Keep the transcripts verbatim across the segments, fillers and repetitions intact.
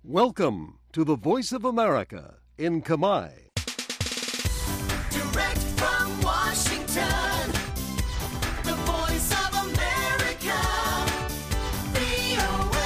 Welcome to the Voice of America in Khmer. Direct from Washington, the Voice of America, វី អូ เอ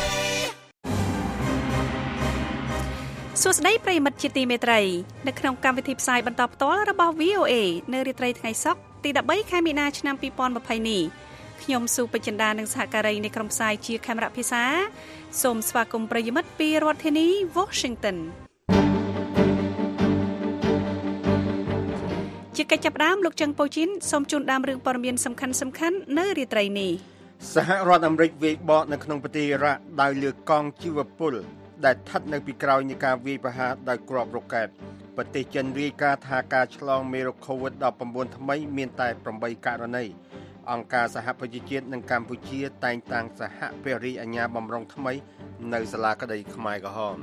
សួស្តីប្រិយមិត្តជាទីមេត្រីនៅក្នុងកម្មវិធីផ្សាយបន្តផ្ទាល់របស់ វី អូ เอ នៅរាត្រីថ្ងៃសុក្រទីដប់បីខែមីនាឆ្នាំពីរពាន់ยี่สิบនេះខ្ញុំស៊ូបចិន្តានិងសហការីនៃក្រុមផ្សាយជាកាមេរ៉ាភាសាសូមស្វាគមន៍ប្រិយមិត្តពីរដ្ឋធានី Washington ជាកិច្ចចាប់ផ្ដើមលោកចឹងប៉ូជីនសូមជូនដើមរឿងព័ត៌មានសំខាន់សំខាន់នៅរាត្រីនេះសហរដ្ឋអាមេរិកវាយបកនៅក្នុងប្រទេសអ៊ីរ៉ាក់ដោយលើកកងជីវពលដែលស្ថិតនៅពីក្រោយនៃការវាយប្រហារដោយគ្រាប់រ៉ុកែតប្រទេសចិនរាយការណ៍ថាការឆ្លងមេរោគ COVID ដប់ប្រាំបួន ថ្មីមានតែប្រាំបីករណីអង្គការសហប្រជាជាតិនិងកម្ពុជាតែងតាំងសហភារីអាជ្ញាបម្រុងថ្មីនៅសាលាក្តីខ្មែរក្រហម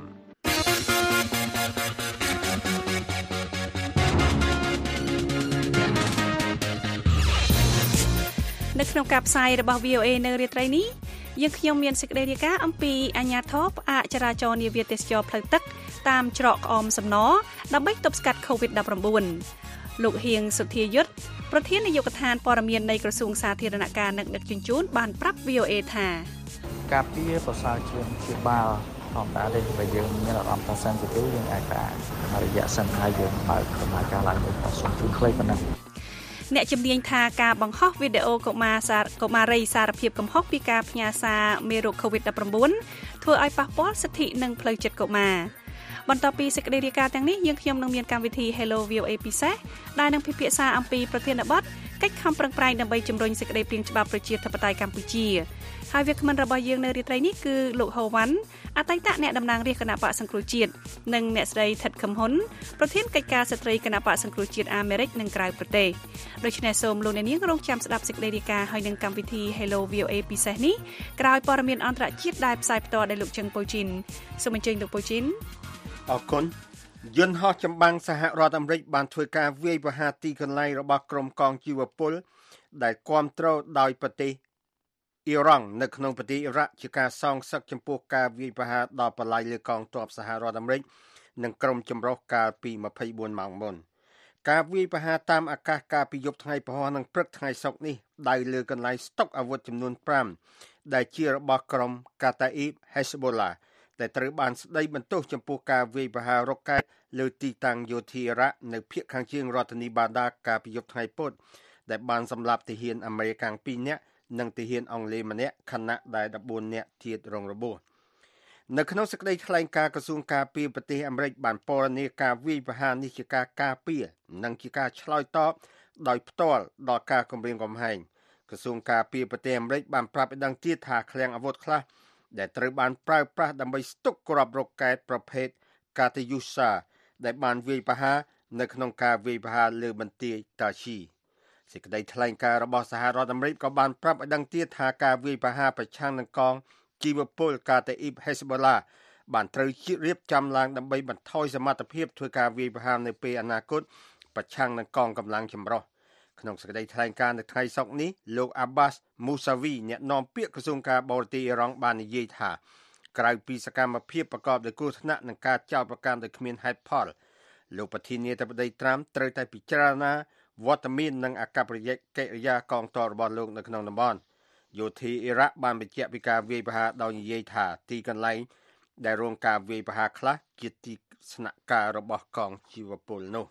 នៅក្នុងការផ្សាយរបស់ វី អូ เอ នៅរាត្រីនេះយើងខ្ញុំមានសេចក្តីរាយការណ៍អំពីអាជ្ញាធរផ្អាកចរាចរណ៍នាវាទេសចរផ្លូវទឹកតាមច្រកក្អមសំណដើម្បីទប់ស្កាត់ COVID ដប់ប្រាំបួន លោកហៀងសុធាយុទ្ធប្រធាននាយកដ្ឋានព័ត៌មាននៃក្រសួងសាធារណការនិងដឹកជញ្ជូនបានប្រាប់ វី អូ เอ ថាការពារប្រសើរជាងជាបាលធម្មតាដែលបើយើងមានអារម្មណ៍ថាសិនទៅយើងអាចថារយៈសិនហើយយើងបើកដំណើរការឡើងវិញអត់សូមជូនខ្លីប៉ុណ្ណឹងអ្នកជំនាញថាការបង្ហោះវីដេអូកុមារសារកុមារីសារភាពកំហុសពីការផ្ញើសារមេរោគ COVID ដប់ប្រាំបួន ធ្វើឲ្យប៉ះពាល់សិទ្ធិនិងផ្លូវចិត្តកុមារបន្តពីសេចក្តីរាយការណ៍ទាំងនេះយើងខ្ញុំនឹងមានកម្មវិធី Hello វី អូ เอ ពិសេសដែលនឹងពិភាក្សាអំពីប្រធានបទកិច្ចខំប្រឹងប្រែងដើម្បីជំរុញសេចក្តីព្រាងច្បាប់ប្រជាធិបតេយ្យកម្ពុជាហើយវាគ្មិនរបស់យើងនៅរាត្រីនេះគឺលោកហូវ៉ាន់អតីតអ្នកតំណាងរាស្ត្រគណៈបកសង្គ្រោះជាតិនិងអ្នកស្រីថិតខឹមហ៊ុនប្រធានកិច្ចការស្ត្រីគណៈបកសង្គ្រោះជាតិអាមេរិកនិងក្រៅប្រទេសដូច្នេះសូមលោកអ្នកនាងរងចាំស្ដាប់សេចក្តីរាយការណ៍ហើយនឹងកម្មវិធី Hello វី អូ เอ ពិសេសនេះក្រោយព័ត៌មានអន្តរជាតិដែលផ្សាយផ្ទាល់ដោយលោកជឹងប៉ូជីនសូមអញ្ជើញលោកប៉ូជីនអរគុណយន្តហោះចម្បាំងសហរដ្ឋអាមេរិកបានធ្វើការវាយប្រហារទីកន្លែងរបស់ក្រុមកងជីវពលដែលគាំទ្រដោយប្រទេសអ៊ីរ៉ង់នៅក្នុងប្រទេសអ៊ីរ៉ាក់ជាការសងសឹកចំពោះការវាយប្រហារដល់បល្ល័យលើកងទ័ពសហរដ្ឋអាមេរិកនិងក្រុមចម្រុះកាលពីยี่สิบสี่ម៉ោងមុនការវាយប្រហារតាមអាកាសកាលពីយប់ថ្ងៃពហុនិងព្រឹកថ្ងៃសុក្រនេះដោយលើកន្លែងស្តុកអាវុធចំនួនfiveដែលជារបស់ក្រុមកាតាអ៊ីប Hezbollahដែលត្រូវបានស្ដីបន្ទោសចំពោះការវាយប្រហាររ៉ុកែតលើទីតាំងយោធាអ៊ីរ៉ាក់នៅភាគខាងជើងរដ្ឋធានីបាដាកាលពីយប់ថ្ងៃពុធដែលបានសម្លាប់ទាហានអាមេរិកtwoនាក់និងទាហានអង់គ្លេសម្នាក់ខណៈដែលfourteenនាក់ទៀតរងរបួសនៅក្នុងសេចក្តីថ្លែងការណ៍ក្រសួងការពារប្រទេសអាមេរិកបានពណ៌នាការវាយប្រហារនេះជាការការពារនិងជាការឆ្លើយតបដោយផ្ទាល់ដល់ការគំរាមកំហែងក្រសួងការពារប្រទេសអាមេរិកបានប្រាប់ឲ្យដឹងទៀតថាឃ្លាំងអាវុធខ្លះដែលត្រូវបានប្រើប្រាស់ដើម្បីស្តុកគ្រាប់រ៉ុកែតប្រភេទ Katyusha ដែលបានវាយប្រហារនៅក្នុងការវាយប្រហារលើបន្ទាយ Tashi សេចក្តីថ្លែងការណ៍របស់សហរដ្ឋអាមេរិកក៏បានប្រាប់ឲ្យដឹងទៀតថាការវាយប្រហារប្រឆាំងនឹងកងជីវពលកាតាអ៊ីប Hezbollah បានត្រូវរៀបចំឡើងដើម្បីបន្ថយសមត្ថភាពធ្វើការវាយប្រហារនៅពេលអនាគតប្រឆាំងនឹងកងកម្លាំងចម្រុះក្នុងសេចក្តីថ្លែងការណ៍នៅថ្ងៃសុក្រនេះលោក Abbas Mousavi អ្នកនាំពាក្យក្រសួងការបរទេសអ៊ីរ៉ង់បាននិយាយថាក្រៅពីសកម្មភាពប្រកបដោយគ្រោះថ្នាក់និងការចោទប្រកាន់ដោយគ្មានហេតុផលលោកប្រធានាធិបតីត្រាំត្រូវតែពិចារណាវត្តមាននិងអកប្បកិរិយាកងទ័ពរបស់លោកនៅក្នុងតំបន់យោធាអ៊ីរ៉ាក់បានបញ្ជាក់ពីការវាយប្រហារដោយនិយាយថាទីកន្លែងដែលរងការវាយប្រហារខ្លះជាទីស្នាក់ការរបស់កងជីវពលនោះ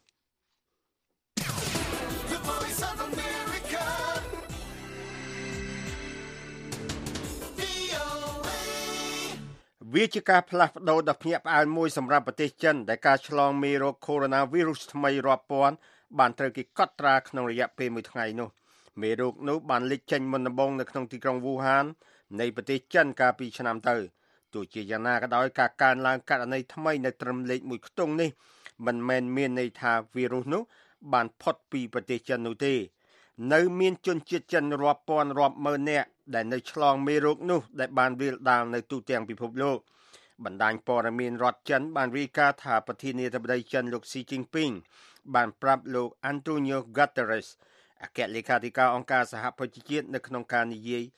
វាជាការផ្លាស់ប្ដូរដ៏ភ្ញាក់ផ្អើលមួយសម្រាប់ប្រទេសចិនដែលការឆ្លងមេរោគ Coronavirus ថ្មីរាប់ពាន់បានត្រូវគេកត់ត្រាក្នុងរយៈពេលមួយថ្ងៃនោះមេរោគនោះបានលេចចេញមុនដំបូងនៅក្នុងទីក្រុង Wuhan នៃប្រទេសចិនកាលពីឆ្នាំទៅទោះជាយ៉ាងណាក៏ដោយការកើនឡើងករណីថ្មីនៅត្រឹមលេខមួយខ្ទង់នេះមិនមែនមានន័យថាវីរុសនោះបានផុតពីប្រទេសចិននោះទេនៅមានជនជាតិចិនរាប់ពាន់រាប់ម៉ឺននាក់ដែលនៅឆ្លងមេរោគនោះដែលបានរាលដាលនៅទូទាំងពិភពលោកបណ្ដាញព័ត៌មានរដ្ឋចិនបានរាយការណ៍ថាប្រធានាធិបតីចិនលោកស៊ីជីនពីងបានប្រាប់លោក Antonio Guterres អគ្គលេខាធិការអង្គការសហប្រជាជាតិនៅក្នុងការនិយាយ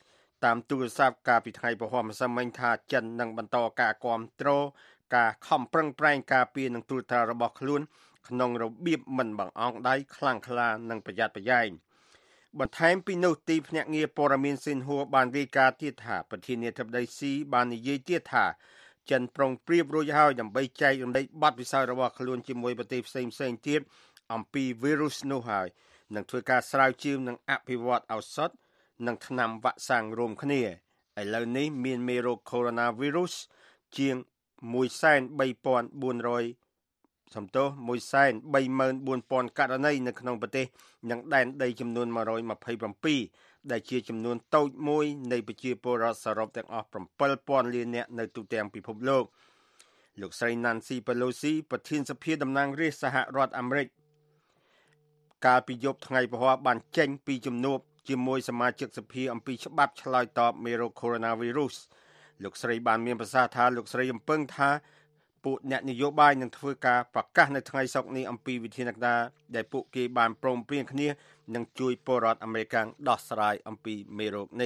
តាមទូរស័ព្ទកាលពីថ្ងៃពហុម្សិលមិញថាចិននឹងបន្តការគាំទ្រការខំប្រឹងប្រែងការពារនឹងទូរទស្សន៍របស់ខ្លួនក្នុងរបៀបមិនបង្អង់ដៃខ្លាំងក្លានិងប្រយ័ត្នប្រយែងបន្ថែមពីនោះទីភ្នាក់ងារព័ត៌មានស៊ីនហួរបានរាយការណ៍ទៀតថាប្រធានាធិបតីស៊ីបាននិយាយទៀតថាចិនប្រុងប្រៀបរួចហើយដើម្បីចែករំលែកបទពិសោធន៍របស់ខ្លួនជាមួយប្រទេសផ្សេងៗទៀតអំពីវីរុសនោះហើយនឹងធ្វើការស្រាវជ្រាវនិងអភិវឌ្ឍឱសថនិងថ្នាំវ៉ាក់សាំងរួមគ្នាឥឡូវនេះមានមេរោគ Coronavirus ជាង មួយសែនបីពាន់បួនរយ សំទោស មួយសែនបីម៉ឺនបួនពាន់ ករណីនៅក្នុងប្រទេសនិងដែនដីចំនួនមួយរយម្ភៃប្រាំពីរដែលជាចំនួនតូចមួយនៃប្រជាពលរដ្ឋសរុបទាំងអស់bảyពាន់លាននាក់នៅទូទាំងពិភពលោកលោកស្រី Nancy Pelosi ប្រធានសភាតំណាងរាស្ត្រសហរដ្ឋអាមេរិកកាលពីយប់ថ្ងៃពហុបានចេញពីជំនួបជាមួយសមាជិកសភាអំពីច្បាប់ឆ្លើយតបមេរោគ Coronavirus លោកស្រីបានមានប្រសាសន៍ថាលោកស្រីរំពឹងថាពួកអ្នកនយោបាយនឹងធ្វើការប្រកាសនៅថ្ងៃសុក្រនេះអំពីវិធានការដែលពួកគេបានព្រមព្រៀងគ្នានឹងជួយពលរដ្ឋអាមេរិកដោះស្រាយអំពីមេរោគនេះ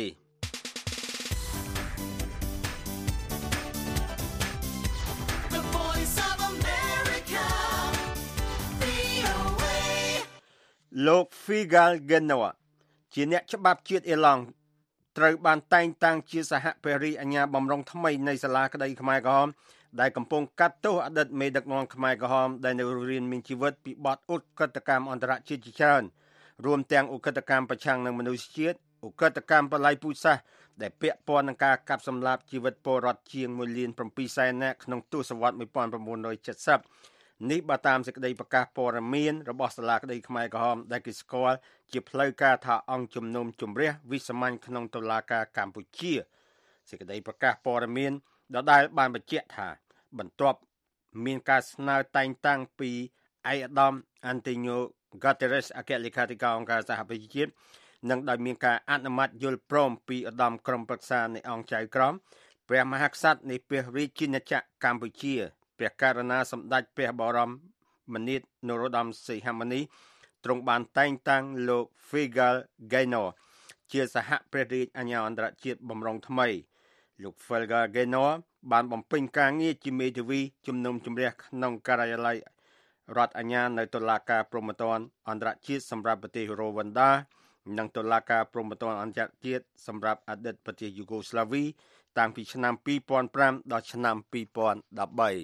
The Voice of America, វី អូ เอលោក Figal Genoa ជាអ្នកច្បាប់ជាតិអ៊ីឡង់ត្រូវបានតែងតាំងជាសហព្រះរាជអាជ្ញាបម្រុងថ្មីនៃសាលាក្តីខ្មែរក្រហមដែលកំពុងកាត់ទោសអតីតមេដឹកនាំខ្មែរក្រហមដែលនៅរស់រានមានជីវិតពីបទឧក្រិដ្ឋកម្មអន្តរជាតិជាច្រើនរួមទាំងឧក្រិដ្ឋកម្មប្រឆាំងនឹងមនុស្សជាតិឧក្រិដ្ឋកម្មបល័យពូជសាសន៍ដែលពាក់ព័ន្ធនឹងការកាប់សម្លាប់ជីវិតពលរដ្ឋជាងមួយលានប្រាំពីរសែននាក់ក្នុងទសវត្សរ៍một nghìn chín trăm七mươiនេះបើតាមសេចក្តីប្រកាសព័ត៌មានរបស់សាលាក្តីខ្មែរក្រហមដែលគេស្គាល់ជាផ្លូវការថាអង្គជំនុំជម្រះវិសាមញ្ញក្នុងតុលាការកម្ពុជាសេចក្តីប្រកាសព័ត៌មានដដែលបានបញ្ជាក់ថាបន្ទាប់មានការស្នើតែងតាំងពីឯកឧត្តម Antonio Guterres អគ្គលេខាធិការអង្គការសហប្រជាជាតិនិងដោយមានការអនុម័តយល់ព្រមពីឧត្តមក្រុមប្រឹក្សានៃអង្គចៅក្រមព្រះមហាក្សត្រនៃព្រះរាជាណាចក្រកម្ពុជាព្រះករុណាសម្ដេចព្រះបរមនាថនរោត្តមសីហមុនីទ្រង់បានតែងតាំងលោក Figal Genoa ជាសហព្រះរាជអាជ្ញាអន្តរជាតិបម្រុងថ្មីលោក Figal Genoa បានបំពេញការងារជាមេធាវីជំនុំជម្រះក្នុងការិយាល័យរដ្ឋអាជ្ញានៅតុលាការព្រហ្មទណ្ឌអន្តរជាតិសម្រាប់ប្រទេសរ៉ូវ៉ាន់ដានិងតុលាការព្រហ្មទណ្ឌអន្តរជាតិសម្រាប់អតីតប្រទេសយូហ្គោស្លាវីតាំងពីឆ្នាំពីរពាន់ប្រាំដល់ឆ្នាំពីរពាន់ដប់បី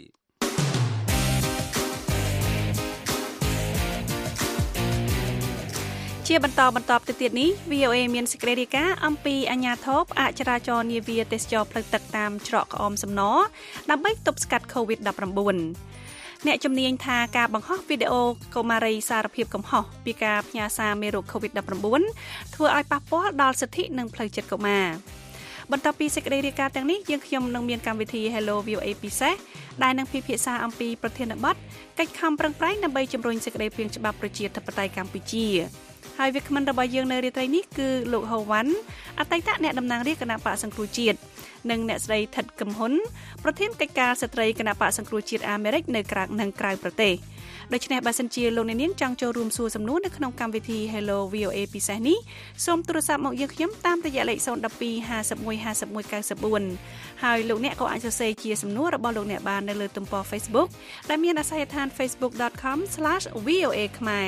ជាបន្តបន្តទៅទៀតនេះ វី អូ เอ មានសេចក្តីរាយការណ៍អំពីអាជ្ញាធរអចរាចរណ៍នាវាទេសចរផ្លូវទឹកតាមច្រកក្អមសំណរដើម្បីទប់ស្កាត់ កូវីដ ដប់ប្រាំបួន អ្នកជំនាញថាការបង្ហោះវីដេអូកុមារីសារភាពកំហុសពីការផ្ញើសារមេរោគ កូវីដ ដប់ប្រាំបួន ធ្វើឲ្យប៉ះពាល់ដល់សិទ្ធិនិងផ្លូវចិត្តកុមារបន្តពីសេចក្តីរាយការណ៍ទាំងនេះយើងខ្ញុំនឹងមានកម្មវិធី Hello វី អូ เอ ពិសេសដែលនឹងពិភាក្សាអំពីប្រធានបទកិច្ចខំប្រឹងប្រែងដើម្បីជំរុញសេចក្តីព្រាងច្បាប់ប្រជាធិបតេយ្យកម្ពុជាហើយវាគ្មិនរបស់យើងនៅរាត្រីនេះគឺលោកហូវ៉ាន់អតីតអ្នកតំណាងរាជគណៈបកសង្គ្រោះជាតិនិងអ្នកស្រីថិតកឹមហ៊ុនប្រធានកិច្ចការស្ត្រីគណៈបកសង្គ្រោះជាតិអាមេរិកនៅក្រៅនិងក្រៅប្រទេសដូច្នេះបើសិនជាលោកអ្នកនាងចង់ចូលរួមសួរសំណួរនៅក្នុងកម្មវិធី Hello វី អូ เอ ពិសេសនេះសូមទូរស័ព្ទមកយើងខ្ញុំតាមរយៈលេខศูนย์ หนึ่ง สอง ห้า หนึ่ง หนึ่ง ห้า หนึ่ง เก้า สี่ហើយលោកអ្នកក៏អាចសរសេរជាសំណួររបស់លោកអ្នកបាននៅលើទំព័រ Facebook ដែលមានអាសយដ្ឋាន facebook dot com slash v o a ខ្មែរ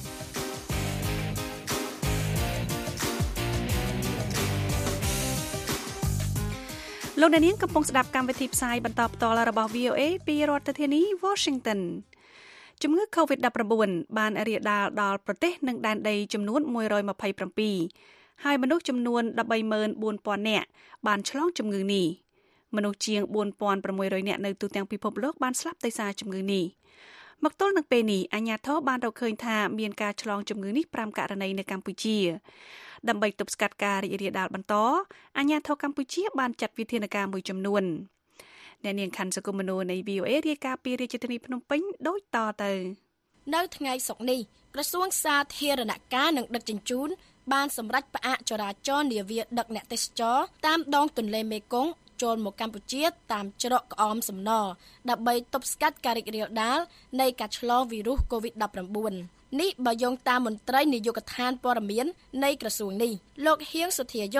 លោកអ្នកនាងកំពុងស្ដាប់កម្មវិធីផ្សាយបន្តផ្ទាល់របស់ វី អូ เอ ពីរដ្ឋធានី Washington ជំងឺ កូវីដ ដប់ប្រាំបួន បានរាលដាលដល់ប្រទេសនិងដែនដីចំនួនមួយរយម្ភៃប្រាំពីរហើយមនុស្សចំនួន ដប់បីម៉ឺនបួនពាន់ នាក់បានឆ្លងជំងឺនេះមនុស្សជាង បួនពាន់ប្រាំមួយរយ នាក់នៅទូទាំងពិភពលោកបានស្លាប់ដោយសារជំងឺនេះមកទល់នឹងពេលនេះអាជ្ញាធរបានរកឃើញថាមានការឆ្លងជំងឺនេះប្រាំករណីនៅកម្ពុជាដើម្បីទប់ស្កាត់ការរីករាលដាលបន្តអាជ្ញាធរកម្ពុជាបានចាត់វិធានការមួយចំនួនអ្នកនាងខាន់សកុមនោនៃ វី អូ เอ រាយការណ៍ពីរាជធានីភ្នំពេញដូចតទៅនៅថ្ងៃសុក្រនេះក្រសួងសាធារណការនិងដឹកជញ្ជូនបានសម្រេចផ្អាកចរាចរណ៍នាវាដឹកអ្នកទេសចរតាមដងទន្លេមេគង្គចូលមកកម្ពុជាតាមច្រកក្អមសំណរដើម្បីទប់ស្កាត់ការរីករាលដាលនៃការឆ្លងវីរុស កូវីដ ដប់ប្រាំបួន នេះបើយោងតាមមន្ត្រីនាយកដ្ឋានព័ត៌មាននៃក្រសួងនេះលោកហៀងសុធាយុទ្ធ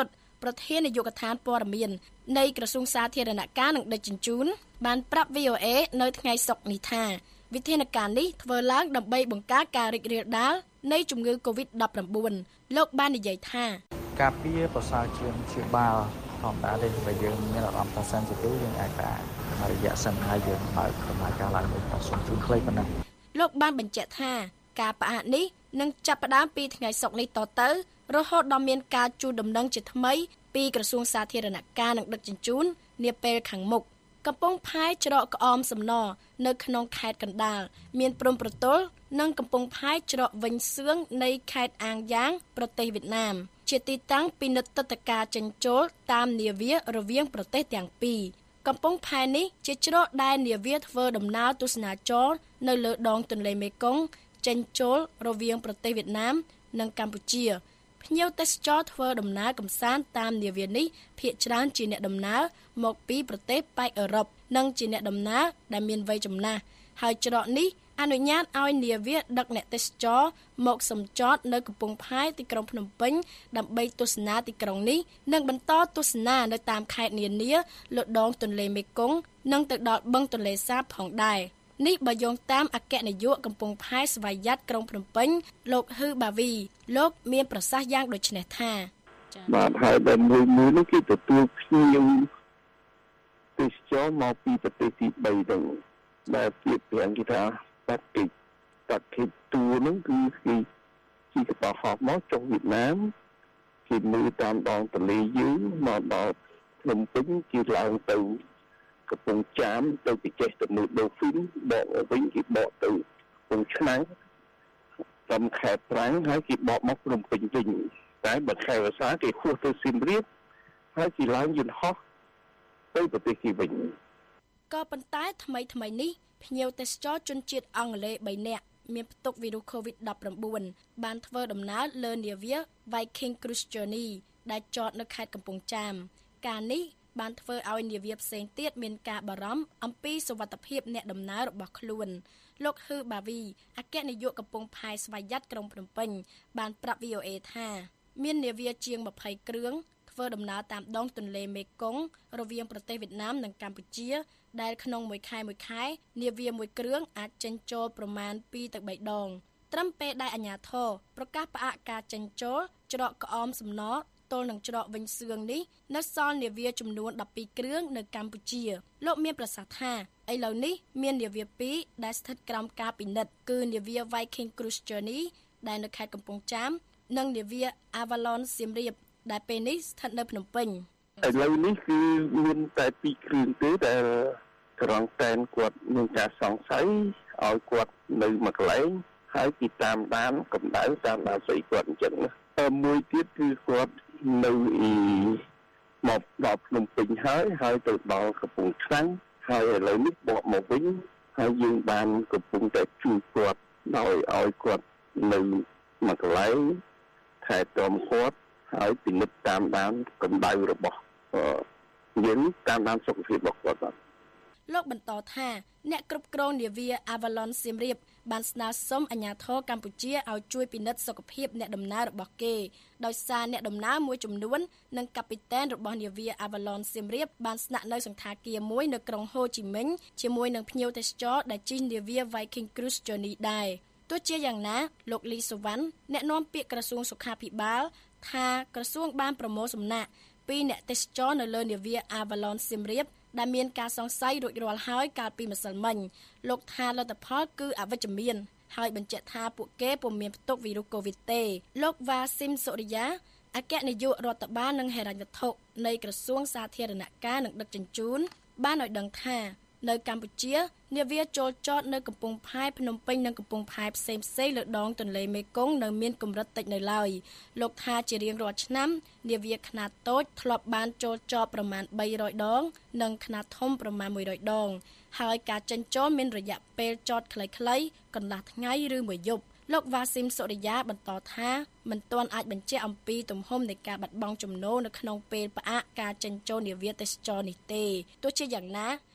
ប្រធាននាយកដ្ឋានព័ត៌មាននៃក្រសួងសាធារណការនិងដឹកជញ្ជូនបានប្រាប់ វី អូ เอ នៅថ្ងៃសុក្រនេះថាវិធានការនេះធ្វើឡើងដើម្បីបង្ការការរីករាលដាលនៃជំងឺ កូវីដ ដប់ប្រាំបួន លោកបាននិយាយថាការពារប្រសើរជាងព្យាបាលធម្មតាទេបើយើងមានអារម្មណ៍ថា sensitive យើងអាចការរយៈសិនហើយយើងបើកដំណើរការឡើងវិញតសូមជួយខ្លីប៉ុណ្ណឹងលោកបានបញ្ជាក់ថាការផ្អាកនេះនឹងចាប់ផ្ដើមពីថ្ងៃសុក្រនេះតទៅរហូតដល់មានការជូនដំណឹងជាថ្មីពីក្រសួងសាធារណការនិងដឹកជញ្ជូននាពេលខាងមុខកំពង់ផែច្រកក្អមសំណនៅក្នុងខេត្តកណ្ដាលមានព្រំប្រទល់និងកំពង់ផែច្រកវិញសឿងនៃខេត្តអាងយ៉ាងប្រទេសវៀតណាមជាទីតាំងពិនិត្យទឹកតការចេញចូលតាមនាវារវាងប្រទេសទាំងពីរកំពង់ផែនេះជាច្រកដែលនាវាធ្វើដំណើរទស្សនាចរនៅលើដងទន្លេមេគង្គចេញចូលរវាងប្រទេសវៀតណាមនិងកម្ពុជាភ្ញៀវទេសចរធ្វើដំណើរកម្សាន្តតាមនាវានេះភាគច្រើនជាអ្នកដំណើរមកពីប្រទេសប៉ែកអឺរ៉ុបនិងជាអ្នកដំណើរដែលមានវ័យចំណាស់ហើយច្រកនេះអនុញ្ញាតឲ្យនាវាដឹកអ្នកទេសចរមកសម្ចតនៅកំពង់ផែទីក្រុងភ្នំពេញដើម្បីទស្សនាទីក្រុងនេះនិងបន្តទស្សនានៅតាមខេត្តនានាលើដងទន្លេមេគង្គនិងទៅដល់បឹងទន្លេសាបផងដែរនេះបើយោងតាមអគ្គនាយកកំពង់ផែស្វយ័តក្រុងភ្នំពេញលោកហ៊ឺបាវីលោកមានប្រសាសន៍យ៉ាងដូចនេះថាបាទហើយដែលមួយមួយនេះគឺទទួលភ្ញៀវទេសចរមកពីប្រទេសទីបីទៅដែលជាប្រាំងគេថាបាត់ពីបាត់ទីតួនោះគឺគេជាកបោហោះមកចុះវៀតណាមគេមើលតាមដងទន្លេយើងមកដល់ភ្នំពេញជាឡើងទៅកំពង់ចាមទៅពិចេះទៅមើលដូហ្វីនបកវិញគេបកទៅកំពង់ឆ្នាំងតាមខេត្តប្រាំងហើយគេបកមកភ្នំពេញវិញតែបើខែវស្សាគេហួសទៅសៀមរាបហើយគេឡើងយន្តហោះទៅប្រទេសគេវិញក៏ប៉ុន្តែថ្មីថ្មីនេះភ្ញៀវទេសចរជនជាតិអង់គ្លេសបីនាក់មានផ្ទុកវីរុស កូវីដ ដប់ប្រាំបួន បានធ្វើដំណើរលើនាវា Viking Cruise Journey ដែលចតនៅខេត្តកំពង់ចាមការនេះបានធ្វើឲ្យនាវាផ្សេងទៀតមានការបារម្ភអំពីសុវត្ថិភាពអ្នកដំណើររបស់ខ្លួនលោកហ៊ឺបាវីអគ្គនាយកកំពង់ផែស្វយ័តក្រុងភ្នំពេញបានប្រាប់ វី អូ เอ ថាមាននាវាជាងម្ភៃគ្រឿងធ្វើដំណើរតាមដងទន្លេមេគង្គរវាងប្រទេសវៀតណាមនិងកម្ពុជាដែលក្នុងមួយខែមួយខែនាវាមួយគ្រឿងអាចចេញចូលប្រមាណពីរទៅបីដងត្រឹមពេលដែលអាជ្ញាធរប្រកាសផ្អាកការចេញចូលច្រកក្អមសំណទល់នឹងច្រកវិញសឿងនេះនៅសល់នាវាចំនួនដប់ពីរគ្រឿងនៅកម្ពុជាលោកមានប្រសាសន៍ថាឥឡូវនេះមាននាវាពីរដែលស្ថិតក្រោមការពិនិត្យគឺនាវា Viking Cruise Journey ដែលនៅខេត្តកំពង់ចាមនិងនាវា Avalon សៀមរាបដែលពេលនេះស្ថិតនៅភ្នំពេញឥឡូវនេះគឺមានតែពីរគ្រឿងទេដែលក្រងតែនគាត់មានការសង្ស័យឲ្យគាត់នៅមួយកន្លែងហើយគេតាមដានកម្ដៅតាមដានស្អីគាត់អញ្ចឹងតែមួយទៀតគឺគាត់នៅអ៊ីមកដល់ភ្នំពេញហើយហើយទៅដល់កំពង់ឆ្នាំងហើយឥឡូវនេះបកមកវិញហើយយើងបានកំពុងតែជួយគាត់ដោយឲ្យគាត់នៅមួយកន្លែងថែទាំគាត់ហើយពិនិត្យតាមដានកម្ដៅរបស់យើងតាមដានសុខភាពរបស់គាត់បាទលោកបន្តថាអ្នកគ្រប់គ្រងនាវា Avalon សៀមរាបបានស្នើសុំអាជ្ញាធរកម្ពុជាឲ្យជួយពិនិត្យសុខភាពអ្នកដំណើររបស់គេដោយសារអ្នកដំណើរមួយចំនួននិងកាពីតែនរបស់នាវា Avalon សៀមរាបបានស្នាក់នៅសន្តាគារមួយនៅក្រុងហូជីមិញជាមួយនឹងភ្ញៀវទេសចរដែលជិះនាវា Viking Cruise Journey ដែរទោះជាយ៉ាងណាលោកលីសុវណ្ណអ្នកនាំពាក្យក្រសួងសុខាភិបាលថាក្រសួងបានប្រមូលសំណាក់ពីអ្នកទេសចរនៅលើនាវា Avalon សៀមរាបដែលមានការសង្ស័យរួចរាល់ហើយកាលពីម្សិលមិញលោកថាលទ្ធផលគឺអវិជ្ជមានហើយបញ្ជាក់ថាពួកគេពុំមានផ្ទុកវីរុសកូវីដទេលោកវ៉ាស៊ីមសូរិយាអគ្គនាយករដ្ឋបាលនិងហិរញ្ញវត្ថុនៃក្រសួងសាធារណការនិងដឹកជញ្ជូនបានឲ្យដឹងថានៅកម្ពុជានាវាចូលចតនៅកំពង់ផែភ្នំពេញនិងកំពង់ផែផ្សេងផ្សេងលើដងទន្លេមេគង្គនៅមានកម្រិតតិចនៅឡើយលោកថាជារៀងរាល់ឆ្នាំនាវាខ្នាតតូចធ្លាប់បានចូលចតប្រមាណបីរយដងនិងខ្នាតធំប្រមាណមួយរយដងហើយការចេញចូលមានរយៈពេលចតខ្លីៗកន្លះថ្ងៃឬមួយយប់លោកវ៉ាស៊ីមសូរិយាបន្តថាមិនទាន់អាចបញ្ជាក់អំពីទំហំនៃការបាត់បង់ចំណូលនៅក្នុងពេលផ្អាកការចេញចូលនាវាទេសចរនេះទេទោះជាយ៉ាងណា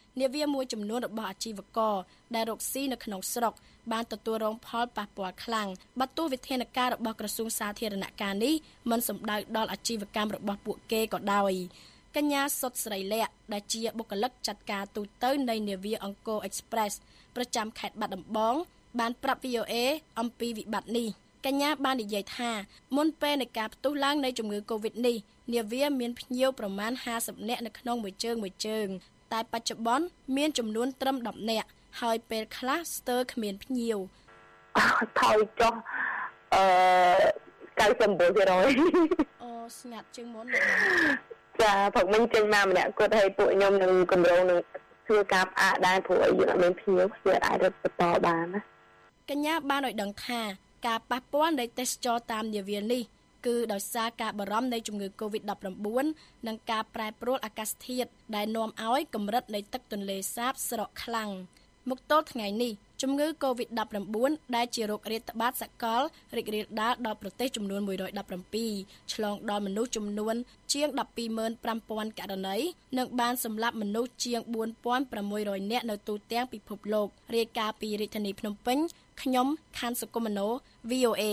នាវាមួយចំនួនរបស់អាជីវករដែលរកស៊ីនៅក្នុងស្រុកបានទទួលរងផលប៉ះពាល់ខ្លាំងបើទោះវិធានការរបស់ក្រសួងសាធារណការនេះមិនសំដៅដល់អាជីវកម្មរបស់ពួកគេក៏ដោយកញ្ញាសុតស្រីលក្ខដែលជាបុគ្គលិកចាត់ការទូទៅនៃនាវាអង្គរ Express ប្រចាំខេត្តបាត់ដំបងបានប្រាប់ វី អូ អេ អំពីវិបត្តិនេះកញ្ញាបាននិយាយថាមុនពេលនៃការផ្ទុះឡើងនៃជំងឺ Covid នេះនាវាមានភ្ញៀវប្រមាណห้าสิบនាក់នៅក្នុងមួយជើងមួយជើងតែបច្ចុប្បន្នមានចំនួនត្រឹមដប់នាក់ហើយពេលខ្លះស្ទើរគ្មានភ្ញៀវថយចុះអឺเก้าสิบเปอร์เซ็นต์អូស្ងាត់ជាងមុនចាព្រោះមិញចេញមកម្នាក់គាត់ឲ្យពួកខ្ញុំនឹងកម្រងនឹងធ្វើការផ្អាកដែរព្រោះឲ្យយើងអត់មានភ្ញៀវគឺអាចរត់បន្តបានណាកញ្ញាបានឲ្យដឹងថាការប៉ះពាល់នៃទេសចរតាមនាវានេះគឺដោយសារការបារម្ភនៃជំងឺ Covid ដប់ប្រាំបួន និងការប្រែប្រួលអាកាសធាតុដែលនាំឲ្យកម្រិតនៃទឹកទន្លេសាបស្រកខ្លាំងមកទល់ថ្ងៃនេះជំងឺ Covid ដប់ប្រាំបួន ដែលជាโรគរាតត្បាតសកលរីករាលដាលដល់ប្រទេសចំនួនមួយរយដប់ប្រាំពីរឆ្លងដល់មនុស្សចំនួនជាងដប់ពីរម៉ឺនប្រាំពាន់ករណីនិងបានសម្លាប់មនុស្សជាងបួនពាន់ប្រាំមួយរយនាក់នៅទូទាំងពិភពលោករាយការណ៍ពីរាជធានីភ្នំពេញខ្ញុំខាន់សុគមនោ វី អូ អេ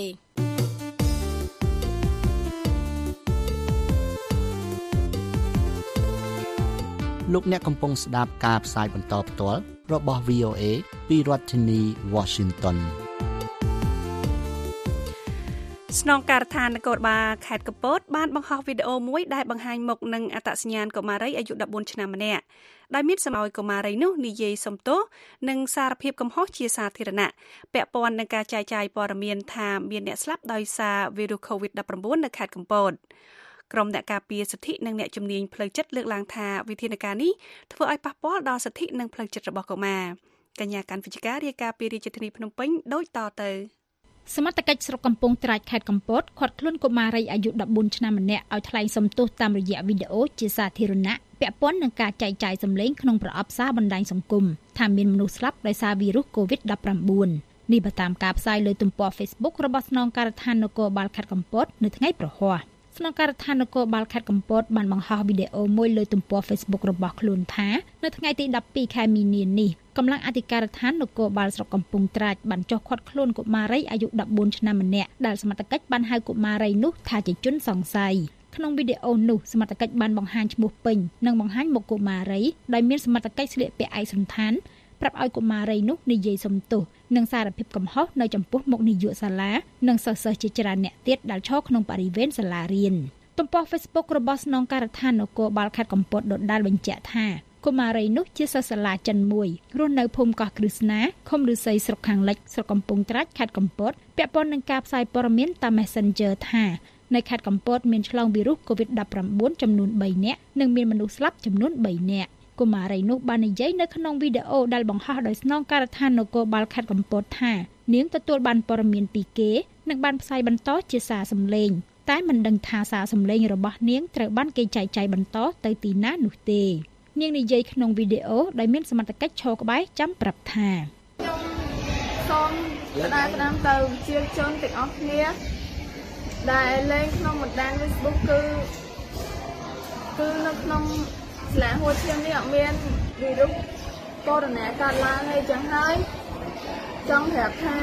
លោកអ្នកកំពុងស្ដាប់ការផ្សាយបន្តផ្ទាល់របស់ វី អូ អេ ពីរដ្ឋធានី Washington ស្នងការដ្ឋាននគរបាលខេត្តកំពតបានបង្ហោះវីដេអូមួយដែលបង្ហាញមុខនិងអត្តសញ្ញាណកុមារីអាយុដប់បួនឆ្នាំម្នាក់ដែលមានសម្ឲ្យកុមារីនោះនិយាយសំទោសនិងសារភាពកំហុសជាសាធារណៈពាក់ព័ន្ធនឹងការចែកចាយព័ត៌មានថាមានអ្នកស្លាប់ដោយសារវីរុស Covid ដប់ប្រាំបួន នៅខេត្តកំពតក្រុមអ្នកការពារសិទ្ធិនិងអ្នកជំនាញផ្លូវចិត្តលើកឡើងថាវិធានការនេះធ្វើឲ្យប៉ះពាល់ដល់សិទ្ធិនិងផ្លូវចិត្តរបស់កុមារកញ្ញាកាន់វិជ្ជការរាយការណ៍ពីរាជធានីភ្នំពេញដូចតទៅសមត្ថកិច្ចស្រុកកំពង់ត្រាចខេត្តកំពតឃាត់ខ្លួនកុមារីអាយុដប់បួនឆ្នាំម្នាក់ឲ្យថ្លែងសំទោសតាមរយៈវីដេអូជាសាធារណៈពាក់ព័ន្ធនឹងការចែកចាយសម្លេងក្នុងប្រអប់សារបណ្ដាញសង្គមថាមានមនុស្សស្លាប់ដោយសារវីរុស Covid ដប់ប្រាំបួន នេះបើតាមការផ្សាយលើទំព័រ Facebook របស់ស្នងការដ្ឋាននគរបាលខេត្តកំពតនៅថ្ងៃប្រហ័សស្នងការដ្ឋាននគរបាលខេត្តកំពតបានបង្ហោះវីដេអូមួយលើទំព័រ Facebook របស់ខ្លួនថានៅថ្ងៃទីដប់ពីរខែមីនានេះកម្លាំងអធិការដ្ឋាននគរបាលស្រុកកំពង់ត្រាចបានចុះឃាត់ខ្លួនកុមារីអាយុដប់បួនឆ្នាំម្នាក់ដែលសមត្ថកិច្ចបានហៅកុមារីនោះថាជាជនសង្ស័យក្នុងវីដេអូនោះសមត្ថកិច្ចបានបង្ហាញឈ្មោះពេញនិងបង្ហាញមុខកុមារីដោយមានសមត្ថកិច្ចស្លៀកពាក់ឯកសណ្ឋានប្រាប់ឲ្យកុមារីនោះនិយាយសំទោសនិងសារភាពកំហុសនៅចំពោះមុខនាយកសាលានិងសិស្សៗជាច្រើនអ្នកទៀតដែលឈរក្នុងបរិវេណសាលារៀនទំព័រ Facebook របស់ស្នងការដ្ឋាននគរបាលខេត្តកំពតដដែលបញ្ជាក់ថាកុមារីនោះជាសិស្សសាលាចិនមួយរស់នៅភូមិកោះគ្រឹស្នាឃុំឫស្សីស្រុកខាងលិចស្រុកកំពង់ត្រាចខេត្តកំពតពាក់ព័ន្ធនឹងការផ្សាយព័ត៌មានតាម Messenger ថានៅខេត្តកំពតមានឆ្លងវីរុស Covid ដប់ប្រាំបួន ចំនួនបីនាក់និងមានមនុស្សស្លាប់ចំនួនបីនាក់កុមារីនោះបាននិយាយនៅក្នុងវីដេអូដែលបង្ហោះដោយស្នងការដ្ឋាននគរបាលខេត្តកំពតថានាងទទួលបានព័ត៌មានពីគេនិងបានផ្សាយបន្តជាសារសំឡេងតែមិនដឹងថាសារសំឡេងរបស់នាងត្រូវបានគេចែកចាយបន្តទៅទីណានោះទេនាងនិយាយក្នុងវីដេអូដែលមានសមត្ថកិច្ចឈរក្បែរចាំប្រាប់ថាខ្ញុំសូមស្នើស្នើទៅប្រជាជនទាំងអស់គ្នាដែលលេងក្នុងបណ្ដាញ Facebook គឺគឺនៅក្នុងស្លាហួរឈាមនេះអត់មានវីរុសកូវីដ កើតឡើងទេចឹងហើយចង់ប្រាប់ថា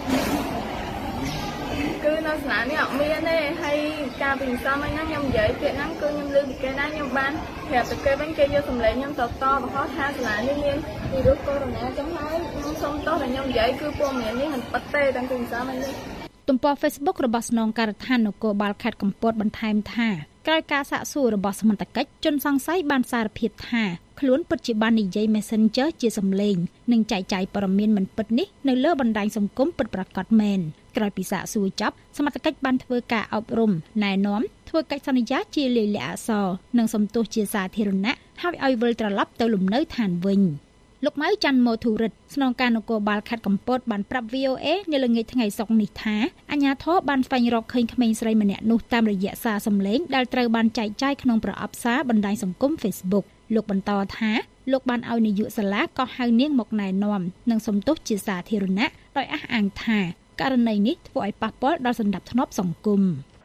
គឺនៅសាលានេះអត់មានទេហើយការពិសោធន៍ហ្នឹងខ្ញុំនិយាយពាក្យហ្នឹងគឺខ្ញុំលើពីគេដែរខ្ញុំបានប្រាប់ទៅគេវិញគេយកសម្លេងខ្ញុំទៅតបង្ហោះថាសាលានេះមានវីរុសកូវីដ ចឹងហើយខ្ញុំសូមទោសដែលខ្ញុំនិយាយគឺព័ត៌មាននេះមិនពិតទេទាំងពីពិសោធន៍នេះទំព័រ Facebook របស់ស្នងការដ្ឋាននគរបាលខេត្តកំពតបន្ថែមថាក្រោយការសាកសួររបស់សមត្ថកិច្ចជនសង្ស័យបានសារភាពថាខ្លួនពិតជាបាននិយាយ Messenger ជាសំឡេងនិងចែកចាយព័ត៌មានមិនពិតនេះនៅលើបណ្ដាញសង្គមពិតប្រាកដមែនក្រោយពីសាកសួរចប់សមត្ថកិច្ចបានធ្វើការអប់រំណែនាំធ្វើកិច្ចសន្យាជាលាយលក្ខណ៍អក្សរនិងសំទោសជាសាធារណៈហើយឲ្យវិលត្រឡប់ទៅលំនៅឋានវិញលោកម៉ៅច័ន្ទម៉ូធូរិតស្នងការនគរបាលខេត្តកំពតបានប្រាប់ វី អូ អេ នៅល្ងាចថ្ងៃសុក្រនេះថាអាជ្ញាធរបានស្វែងរកឃើញក្មេងស្រីម្នាក់នោះតាមរយៈសារសំឡេងដែលត្រូវបានចែកចាយក្នុងប្រអប់សារបណ្ដាញសង្គម Facebook លោកបន្តថាលោកបានឲ្យនាយកសាលាក៏ហៅនាងមកណែនាំនិងសំទោសជាសាធារណៈដោយអះអាងថាករណីនេះធ្វើឲ្យប៉ះពាល់ដល់សណ្ដាប់ធ្នាប់សង្គម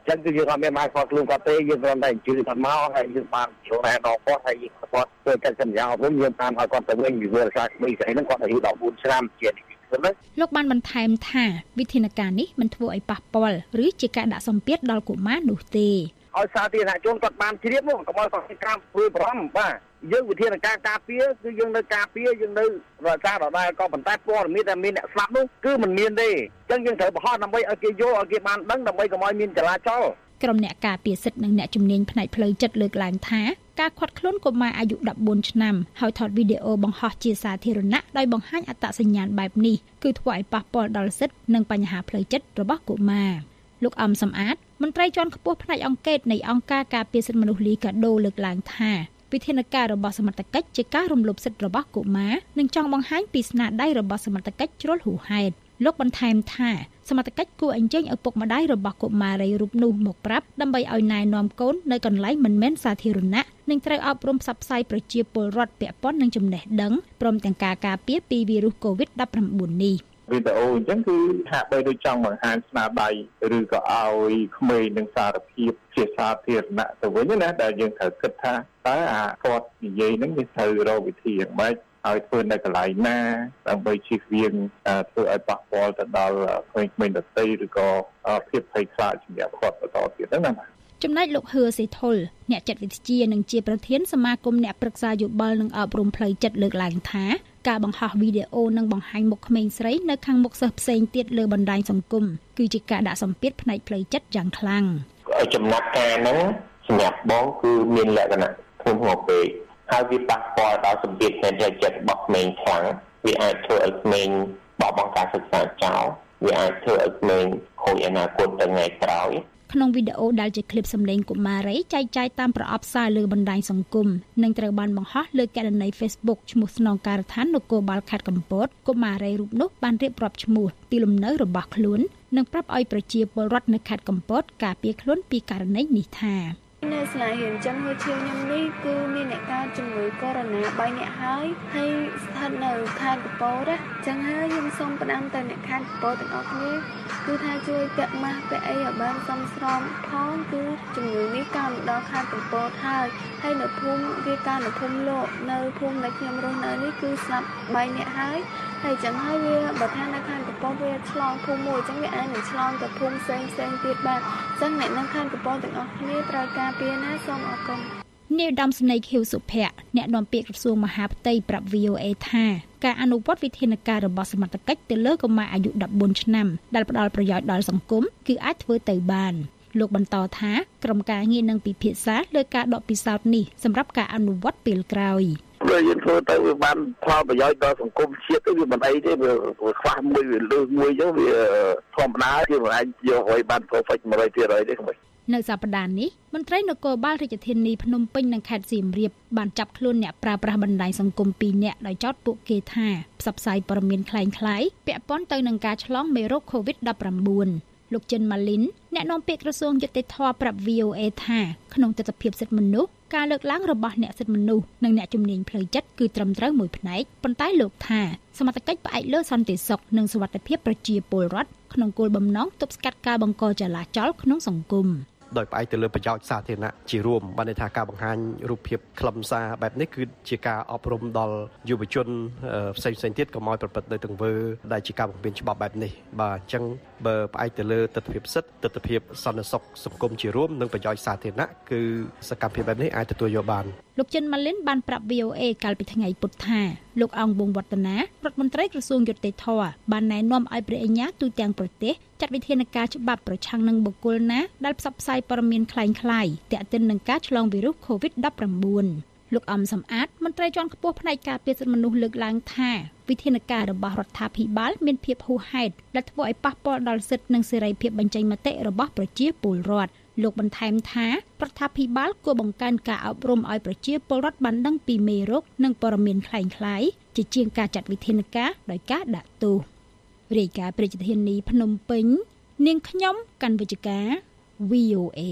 ចឹងគឺយើងអត់មានមកគាត់ខ្លួនគាត់ទេយើងគ្រាន់តែជឿគាត់មកហើយយើងបានចូលណែដល់គាត់ហើយយើងគាត់ធ្វើកិច្ចសន្យាអប់រំយើងតាមឲ្យគាត់ទៅវិញពីវាសាស្ត្រមីស្អីហ្នឹងគាត់អាយុដប់បួនឆ្នាំជានិយាយទៅលោកបានបន្ថែមថាវិធានការនេះមិនធ្វើឲ្យប៉ះពាល់ឬជាការដាក់សម្ពាធដល់កុមារនោះទេឲ្យសាធារណជនគាត់បានជ្រាបមកកុំឲ្យគាត់តាមព្រួយបារម្ភបាទយើងវិធានការការពារគឺយើងនៅការពារយើងនៅរក្សាដដែលក៏ប៉ុន្តែព័ត៌មានតែមានអ្នកស្លាប់នោះគឺមិនមានទេអញ្ចឹងយើងត្រូវបង្ហោះដើម្បីឲ្យគេយល់ឲ្យគេបានដឹងដើម្បីកុំឲ្យមានចលាចលក្រុមអ្នកការពារសិទ្ធិនិងអ្នកជំនាញផ្នែកផ្លូវចិត្តលើកឡើងថាការឃាត់ខ្លួនកុមារអាយុដប់បួនឆ្នាំហើយថតវីដេអូបង្ហោះជាសាធារណៈដោយបង្ហាញអត្តសញ្ញាណបែបនេះគឺធ្វើឲ្យប៉ះពាល់ដល់សិទ្ធិនិងបញ្ហាផ្លូវចិត្តរបស់កុមារលោកអំសំអាតមន្ត្រីជាន់ខ្ពស់ផ្នែកអង្គការនៃអង្គការការពារសិទ្ធិមនុស្សលីកាដូលើកឡើងថាវិធានការរបស់សមត្ថកិច្ចជាការរំលោភសិទ្ធិរបស់កុមារនិងចង់បង្ហាញពីស្នាដៃរបស់សមត្ថកិច្ចជ្រុលហួសហេតុលោកបន្ថែមថាសមត្ថកិច្ចគួរអញ្ជើញឪពុកម្ដាយរបស់កុមារីរូបនោះមកប្រាប់ដើម្បីឲ្យណែនាំកូននៅកន្លែងមិនមែនសាធារណៈនិងត្រូវអប់រំផ្សព្វផ្សាយប្រជាពលរដ្ឋពាក់ព័ន្ធនឹងចំណេះដឹងព្រមទាំងការការពារពីវីរុស កូវីដ ដប់ប្រាំបួន នេះវីដេអូអញ្ចឹងគឺហាក់បីដូចចង់បង្ហាញស្នាដៃឬក៏ឲ្យក្មេងនឹងសារភាពជាសាធារណៈទៅវិញណាដែលយើងត្រូវគិតថាតើអាគាត់និយាយហ្នឹងវាត្រូវរកវិធីយ៉ាងម៉េចឲ្យធ្វើនៅកន្លែងណាដើម្បីជៀសវាងធ្វើឲ្យប៉ះពាល់ទៅដល់ក្មេងៗដទៃឬក៏ភាពភ័យខ្លាចសម្រាប់គាត់បន្តទៀតហ្នឹងណាចំណែកលោកហឿសេធុលអ្នកចិត្តវិទ្យានិងជាប្រធានសមាគមអ្នកប្រឹក្សាយោបល់និងអប់រំផ្លូវចិត្តលើកឡើងថាការបង្ហោះវីដេអូនិងបង្ហាញមុខក្មេងស្រីនៅខាងមុខសិស្សផ្សេងទៀតលើបណ្ដាញសង្គមគឺជាការដាក់សម្ពាធផ្នែកផ្លូវចិត្តយ៉ាងខ្លាំងចំណាត់ការហ្នឹងសម្រាប់បងគឺមានលក្ខណៈធ្ងន់ធ្ងរពេកហើយវាប៉ះពាល់ដល់សម្ពាធផ្នែកផ្លូវចិត្តរបស់ក្មេងខ្លាំងវាអាចធ្វើឲ្យក្មេងបោះបង់ការសិក្សាចោលវាអាចធ្វើឲ្យក្មេងខូចអនាគតទៅថ្ងៃក្រោយក្នុងវីដេអូដែលជាឃ្លីបសម្លេងកុមារីចែកចាយតាមប្រអប់សារលើបណ្ដាញសង្គមនិងត្រូវបានបង្ហោះលើគណនី Facebook ឈ្មោះស្នងការដ្ឋាននគរបាលខេត្តកំពតកុមារីរូបនោះបានរៀបរាប់ឈ្មោះទីលំនៅរបស់ខ្លួននិងប្រាប់ឲ្យប្រជាពលរដ្ឋនៅខេត្តកំពតការពារខ្លួនពីករណីនេះថានៅស្លាយរៀនចឹងហូឈៀវខ្ញុំនេះគឺមានអ្នកកើតជំងឺកូវីដ បីនាក់ហើយហើយស្ថិតនៅខេត្តកំពតចឹងហើយខ្ញុំសូមផ្ដាំទៅអ្នកខេត្តកំពតទាំងអស់គ្នាគឺថាជួយពាក់ម៉ាស់ពាក់អីឲ្យបានសមស្របផងគឺជំងឺនេះកើតមកដល់ខេត្តកំពតហើយហើយនៅភូមិវាកើតនៅភូមិលោកនៅភូមិដែលខ្ញុំរស់នៅនេះគឺស្លាប់បីនាក់ហើយហើយចឹងហើយវាបើថានៅខេត្តកំពតវាឆ្លងភូមិមួយចឹងវាអាចនឹងឆ្លងទៅភូមិផ្សេងផ្សេងទៀតបានចឹងអ្នកនៅខេត្តកំពតទាំងអស់គ្នាត្រូវការពីណាសូមអរគុណនាយឧត្តមសេនីយ៍ខៀវសុភ័ក្រអ្នកនាំពាក្យក្រសួងមហាផ្ទៃប្រាប់ វី អូ អេ ថាការអនុវត្តវិធានការរបស់សមត្ថកិច្ចទៅលើកុមារអាយុដប់បួនឆ្នាំដែលផ្ដល់ប្រយោជន៍ដល់សង្គមគឺអាចធ្វើទៅបានលោកបន្តថាក្រុមការងារនឹងពិភាក្សាលើការដកពិសោធន៍នេះសម្រាប់ការអនុវត្តពេលក្រោយវាយើងធ្វើទៅវាបានផលប្រយោជន៍ដល់សង្គមជាតិទៅវាមិនអីទេវាខ្វះមួយវាលើសមួយចឹងវាធម្មតាជាមិនអាចយកឲ្យបាន perfect មួយភាគរយ ទេខ្ញុំនៅសប្តាហ៍នេះមន្ត្រីនគរបាលរាជធានីភ្នំពេញនិងខេត្តសៀមរាបបានចាប់ខ្លួនអ្នកប្រើប្រាស់បណ្ដាញសង្គមពីរនាក់ដោយចោទពួកគេថាផ្សព្វផ្សាយព័ត៌មានคล้ายៗពាក់ព័ន្ធទៅនឹងការឆ្លងមេរោគ កូវីដ ដប់ប្រាំបួន លោកចិនម៉ាលីនអ្នកនាំពាក្យក្រសួងយុតិធម៌ប្រាប់ វី អូ អេ ថាក្នុងទស្សនវិជ្ជាសិទ្ធិមនុស្សការលើកឡើងរបស់អ្នកសិទ្ធិមនុស្សនិងអ្នកជំនាញផ្លូវចិត្តគឺត្រឹមត្រូវមួយផ្នែកប៉ុន្តែលោកថាសមត្ថកិច្ចផ្អែកលើសន្តិសុខនិងសុវត្ថិភាពប្រជាពលរដ្ឋក្នុងគោលបំណងទប់ស្កាត់ការបង្កចលាចលក្នុងសង្គមដោយផ្អែកទៅលើប្រយោជន៍សាធារណៈជារួមបានន័យថាការបង្ហាញរូបភាពខ្លឹមសារបែបនេះគឺជាការអប់រំដល់យុវជនផ្សេងផ្សេងទៀតកុំឲ្យប្រព្រឹត្តនៅទង្វើដែលជាការបំពានច្បាប់បែបនេះបាទអញ្ចឹងបើផ្អែកទៅលើទស្សនវិជ្ជាសិទ្ធិទស្សនវិជ្ជាសន្តិសុខសង្គមជារួមនិងប្រយោជន៍សាធារណៈគឺសកម្មភាពបែបនេះអាចទទួលយកបានលោកចិនម៉ាលីនបានប្រាប់ វី អូ អេ កាលពីថ្ងៃពុធថាលោកអង្គវង្សវឌ្ឍនារដ្ឋមន្ត្រីក្រសួងយុតិធម៌បានណែនាំឲ្យព្រះអញ្ញាទូទាំងប្រទេសចាត់វិធានការច្បាប់ប្រឆាំងនឹងបុគ្គលណាដែលផ្សព្វផ្សាយព័ត៌មានคล้ายៗទាក់ទិននឹងការឆ្លងវីរុស កូវីដ ដប់ប្រាំបួន លោកអំសំអាតមន្ត្រីជាន់ខ្ពស់ផ្នែកការពារសិទ្ធិមនុស្សលើកឡើងថាវិធានការរបស់រដ្ឋាភិបាលមានភាពហួសហេតុដែលធ្វើឲ្យប៉ះពាល់ដល់សិទ្ធិនិងសេរីភាពបញ្ចេញមតិរបស់ប្រជាពលរដ្ឋលោកបន្ថែមថារដ្ឋាភិបាលគួរបង្កើនការអប់រំឲ្យប្រជាពលរដ្ឋបានដឹងពីមេរោគនិងព័ត៌មានคล้ายៗជាជាងការចាត់វិធានការដោយការដាក់ទោសរាយការណ៍ប្រជាធានីភ្នំពេញនាងខ្ញុំកាន់វិជ្ជការ វី អូ អេ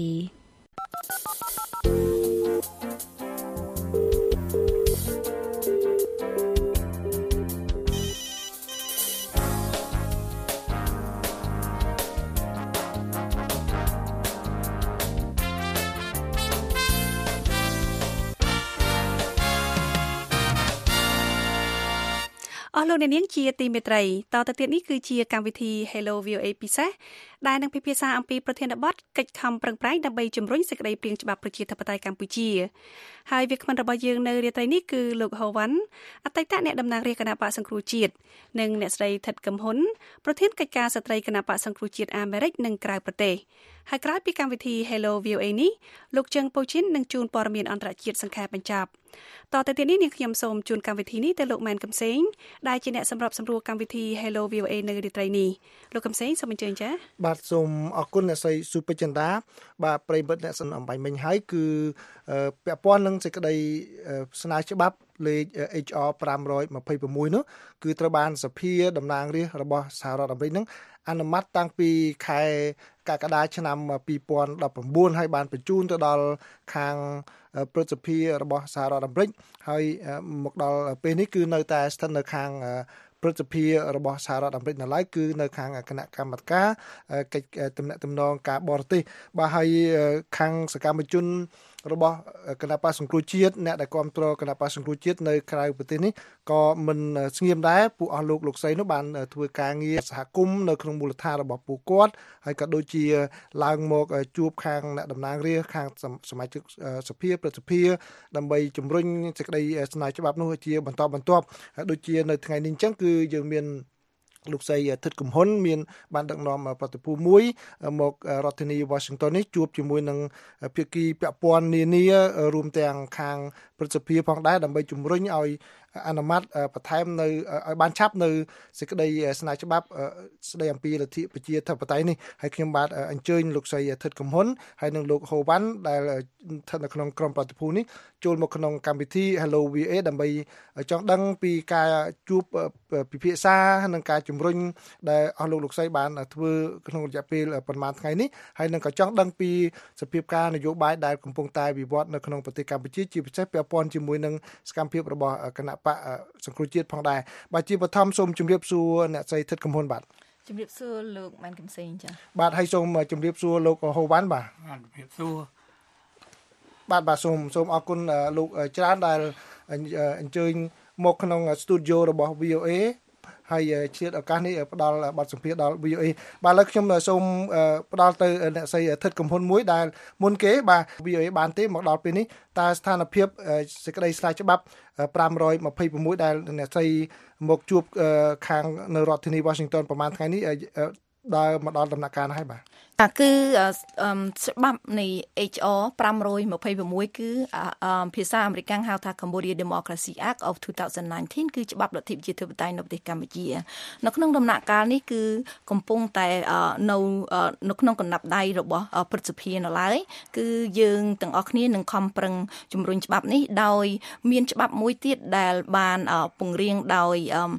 អស់លោកអ្នកនាងជាទីមេត្រីតទៅទៀតនេះគឺជាកម្មវិធី Hello វី អូ เอ ពិសេសដែលនឹងពិភាក្សាអំពីប្រធានបទកិច្ចខំប្រឹងប្រែងដើម្បីជំរុញសេចក្តីព្រាងច្បាប់ប្រជាធិបតេយ្យកម្ពុជាហើយវាគ្មិនរបស់យើងនៅរាត្រីនេះគឺលោកហូវ៉ាន់អតីតអ្នកតំណាងរាជគណៈបក្សសង្គ្រោះជាតិនិងអ្នកស្រីថិតកឹមហ៊ុនប្រធានកិច្ចការស្ត្រីគណៈបក្សសង្គ្រោះជាតិអាមេរិកនិងក្រៅប្រទេសហើយក្រោយពីកម្មវិធី Hello វី អូ เอ នេះលោកជឹងពូជីននឹងជួនព័ត៌មានអន្តរជាតិសង្ខេបបញ្ចប់តទៅទៀតនេះនាងខ្ញុំសូមជូនកម្មវិធីនេះទៅលោកម៉ែនកំសែងដែលជាអ្នកសម្របសម្រួលកម្មវិធី Hello វី អូ เอ នៅរាត្រីនេះលោកកំសែងសូមអញ្ជើញចា៎បាទសូមអរគុណអ្នកស្រីស៊ូពេជ្រចិន្តាបាទប្រិយមិត្តអ្នកសិនអំបញ្ញមិញហើយគឺពាក់ព័ន្ធនឹងសេចក្តីស្នើច្បាប់លេខ เอช อาร์ five twenty-six នោះគឺត្រូវបានសភាតំណាងរាស្ត្ររបស់សហរដ្ឋអាមេរិកនឹងអនុម័តតាំងពីខែកក្កដាឆ្នាំtwo thousand nineteenហើយបានបញ្ជូនទៅដល់ខាងព្រឹទ្ធសភារបស់សហរដ្ឋអាមេរិកហើយមកដល់ពេលនេះគឺនៅតែស្ថិតនៅខាងព្រឹទ្ធសភារបស់សហរដ្ឋអាមេរិកនៅឡើយគឺនៅខាងគណៈកម្មាធិការកិច្ចទំនាក់ទំនងការបរទេសបាទហើយខាងសកម្មជនរបស់គណៈបក្សសង្គ្រោះជាតិអ្នកដែលគ្រប់គ្រងគណៈបក្សសង្គ្រោះជាតិនៅក្រៅប្រទេសនេះក៏មិនស្ងៀមដែរពួកអស់លោកលោកស្រីនោះបានធ្វើការងារសហគមន៍នៅក្នុងមូលដ្ឋានរបស់ពួកគាត់ហើយក៏ដូចជាឡើងមកជួបខាងអ្នកតំណាងរាស្ត្រខាងសមាជិកសភាព្រឹទ្ធសភាដើម្បីជំរុញសេចក្តីស្នើច្បាប់នោះជាបន្តបន្ទាប់ហើយដូចជានៅថ្ងៃនេះអញ្ចឹងគឺយើងមានលោកស្រីថិតកំហ៊ុនមានបានដឹកនាំប្រតិភូមួយមករដ្ឋធានី Washington នេះជួបជាមួយនឹងភាគីពាក់ព័ន្ធនានារួមទាំងខាងព្រឹទ្ធសភាផងដែរដើម្បីជំរុញឲ្យអនុម័តបន្ថែមនៅឲ្យបានឆាប់នៅសេចក្តីស្នើច្បាប់ស្តីអំពីលទ្ធិប្រជាធិបតេយ្យនេះហើយខ្ញុំបាទអញ្ជើញលោកស្រីថិតកំហ៊ុនហើយនិងលោកហូវ៉ាន់ដែលស្ថិតនៅក្នុងក្រុមប្រតិភូនេះចូលមកក្នុងកម្មវិធី Hello វី អូ เอ ដើម្បីចង់ដឹងពីការជួបពិភាក្សានិងការជំរុញដែលអស់លោកលោកស្រីបានធ្វើក្នុងរយៈពេលប្រហែលថ្ងៃនេះហើយនឹងក៏ចង់ដឹងពីសភាពការនយោបាយដែលកំពុងតែវិវត្តនៅក្នុងប្រទេសកម្ពុជាជាពិសេសពាក់ព័ន្ធជាមួយនឹងសកម្មភាពរបស់គណៈបកសង្គ្រោះជាតិផងដែរបាទជាបឋមសូមជម្រាបសួរអ្នកស្រីថិតកំហ៊ុនបាទជម្រាបសួរលោកម៉ែនកំសែងចា៎បាទហើយសូមជម្រាបសួរលោកហូវ៉ាន់បាទបាទជម្រាបសួរបាទបាទសូមសូមអរគុណលោកច្រើនដែលអញ្ជើញមកក្នុងស្ទូឌីយោរបស់ វី អូ เอ ហើយឆ្លៀតឱកាសនេះផ្ដល់បទសម្ភាសន៍ដល់ វី អូ เอ បាទឥឡូវខ្ញុំសូមផ្ដល់ទៅអ្នកស្រីថិតកំហ៊ុនមួយដែលមុនគេបាទ វី អូ เอ បានទេមកដល់ពេលនេះតើស្ថានភាពសេចក្តីស្នើច្បាប់five twenty-sixដែលអ្នកស្រីមកជួបខាងនៅរដ្ឋធានី Washington ប្រហែលថ្ងៃនេះដល់មកដល់ដំណាក់កាលហើយបាទតែគឺច្បាប់នៃ เอช อาร์ five twenty-six គឺភាសាអាមេរិកហៅថា Cambodia Democracy Act of twenty nineteen គឺច្បាប់លទ្ធិប្រជាធិបតេយ្យនៅប្រទេសកម្ពុជានៅក្នុងដំណាក់កាលនេះគឺកំពុងតែនៅនៅក្នុងកណ្ដាប់ដៃរបស់ព្រឹទ្ធសភានៅឡើយគឺយើងទាំងអស់គ្នានឹងខំប្រឹងជំរុញច្បាប់នេះដោយមានច្បាប់មួយទៀតដែលបានពង្រៀងដោយ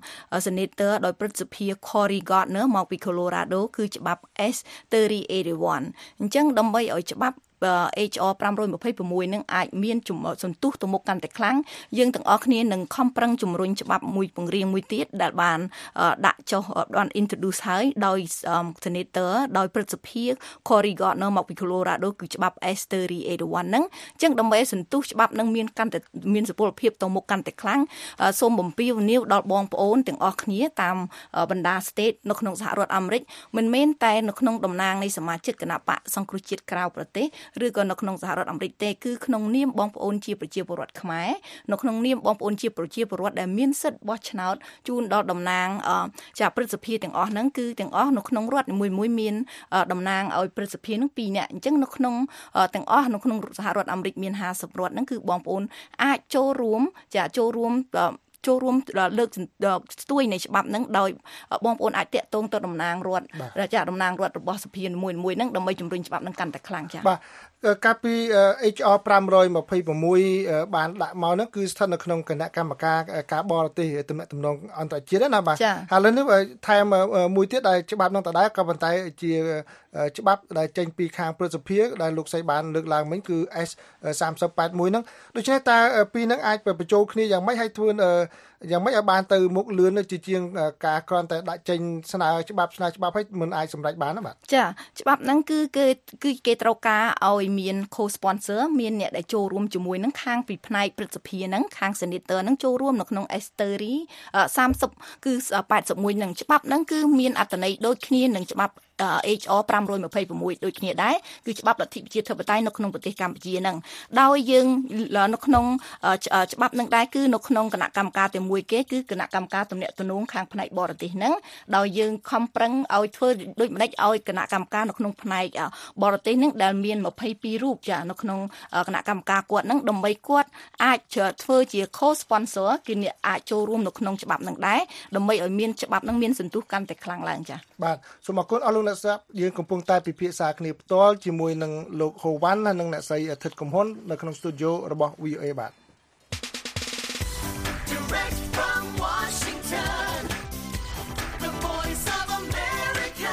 Senator ដោយព្រឹទ្ធសភា Cory Gardner មកពី Colorado គឺច្បាប់ S thirty eighty-one អញ្ចឹងដើម្បីឲ្យច្បាប់ เอช อาร์ five twenty-six នឹងអាចមានសន្ទុះទៅមុខកាន់តែខ្លាំងយើងទាំងអស់គ្នានឹងខំប្រឹងជំរុញច្បាប់មួយពង្រៀងមួយទៀតដែលបានដាក់ចុះបាន introduce ហើយដោយ Senator ដោយព្រឹទ្ធសភា Cory Gardner មកពី Colorado គឺច្បាប់ S thirty eighty-one ហ្នឹងអញ្ចឹងដើម្បីសន្ទុះច្បាប់នឹងមានកាន់តែមានសុពលភាពទៅមុខកាន់តែខ្លាំងសូមបំពេញនាវដល់បងប្អូនទាំងអស់គ្នាតាមបណ្ដា state នៅក្នុងសហរដ្ឋអាមេរិកមិនមែនតែនៅក្នុងតំណាងនៃសមាជិកគណៈបកសង្គ្រោះជាតិក្រៅប្រទេសឬក៏នៅក្នុងសហរដ្ឋអាមេរិកទេគឺក្នុងនាមបងប្អូនជាប្រជាពលរដ្ឋខ្មែរនៅក្នុងនាមបងប្អូនជាប្រជាពលរដ្ឋដែលមានសិទ្ធិបោះឆ្នោតជូនដល់តំណាងចាព្រឹទ្ធសភាទាំងអស់ហ្នឹងគឺទាំងអស់នៅក្នុងរដ្ឋនីមួយៗមានតំណាងឲ្យព្រឹទ្ធសភាហ្នឹងtwoនាក់អញ្ចឹងនៅក្នុងទាំងអស់នៅក្នុងសហរដ្ឋអាមេរិកមានfiftyរដ្ឋហ្នឹងគឺបងប្អូនអាចចូលរួមចាចូលរួមចូលរួមលើកស្ទួយនៃច្បាប់ហ្នឹងដោយបងប្អូនអាចតាក់ទងទៅតំណាងរដ្ឋរាជតំណាងរដ្ឋរបស់សភានីមួយៗហ្នឹងដើម្បីជំរុញច្បាប់ហ្នឹងកាន់តែខ្លាំងចា៎បាទកាលពី เอช อาร์ five twenty-six បានដាក់មកហ្នឹងគឺស្ថិតនៅក្នុងគណៈកម្មការការបរទេសទំនាក់ទំនងអន្តរជាតិណាបាទហើយឥឡូវនេះថែមមួយទៀតដែលច្បាប់ហ្នឹងតដែរក៏ប៉ុន្តែជាច្បាប់ដែលចេញពីខាងព្រឹទ្ធសភាដែលលោកសីបានលើកឡើងមិញគឺ S thirty eighty-one ហ្នឹងដូច្នេះតើពីរហ្នឹងអាចបញ្ចូលគ្នាយ៉ាងម៉េចឲ្យធ្វើយ៉ាងម៉េចឲ្យបានទៅមុខលឿនជាជាងការគ្រាន់តែដាក់ចេញស្នើច្បាប់ស្នើច្បាប់ឲ្យមិនអាចសម្រេចបានណាបាទចាច្បាប់ហ្នឹងគឺគេគឺគេត្រូវការឲ្យមាន co-sponsor មានអ្នកដែលចូលរួមជាមួយនឹងខាងពីផ្នែកព្រឹទ្ធសភាហ្នឹងខាង Senator ហ្នឹងចូលរួមនៅក្នុង Estery សាមសិបគឺแปดสิบเอ็ดហ្នឹងច្បាប់ហ្នឹងគឺមានអត្ថន័យដូចគ្នានឹងច្បាប់H R five twenty-sixដូចគ្នាដែរគឺច្បាប់លទ្ធិប្រជាធិបតេយ្យនៅក្នុងប្រទេសកម្ពុជាហ្នឹងដោយយើងនៅក្នុងច្បាប់ហ្នឹងដែរគឺនៅក្នុងគណៈកម្មការតែមួយគេគឺគណៈកម្មការទំនាក់ទំនងខាងផ្នែកបរទេសហ្នឹងដោយយើងខំប្រឹងឲ្យធ្វើដូចម្ដេចឲ្យគណៈកម្មការនៅក្នុងផ្នែកបរទេសហ្នឹងដែលមានtwenty-twoរូបចានៅក្នុងគណៈកម្មការគាត់ហ្នឹងដើម្បីគាត់អាចធ្វើជា co-sponsor គឺអ្នកអាចចូលរួមនៅក្នុងច្បាប់ហ្នឹងដែរដើម្បីឲ្យមានច្បាប់ហ្នឹងមានសន្ទុះកាន់តែខ្លាំងឡើងចាបាទសូមអរគុណអរលោកអ្នកស្ដាប់យើងកំពុងតែពិភាក្សាគ្នាផ្ទាល់ជាមួយនឹងលោកហូវ៉ាន់និងអ្នកស្រីអាទិត្យកំហ៊ុននៅក្នុងស្ទូឌីយោរបស់ V O A បាទ Direct from Washington The Voice of America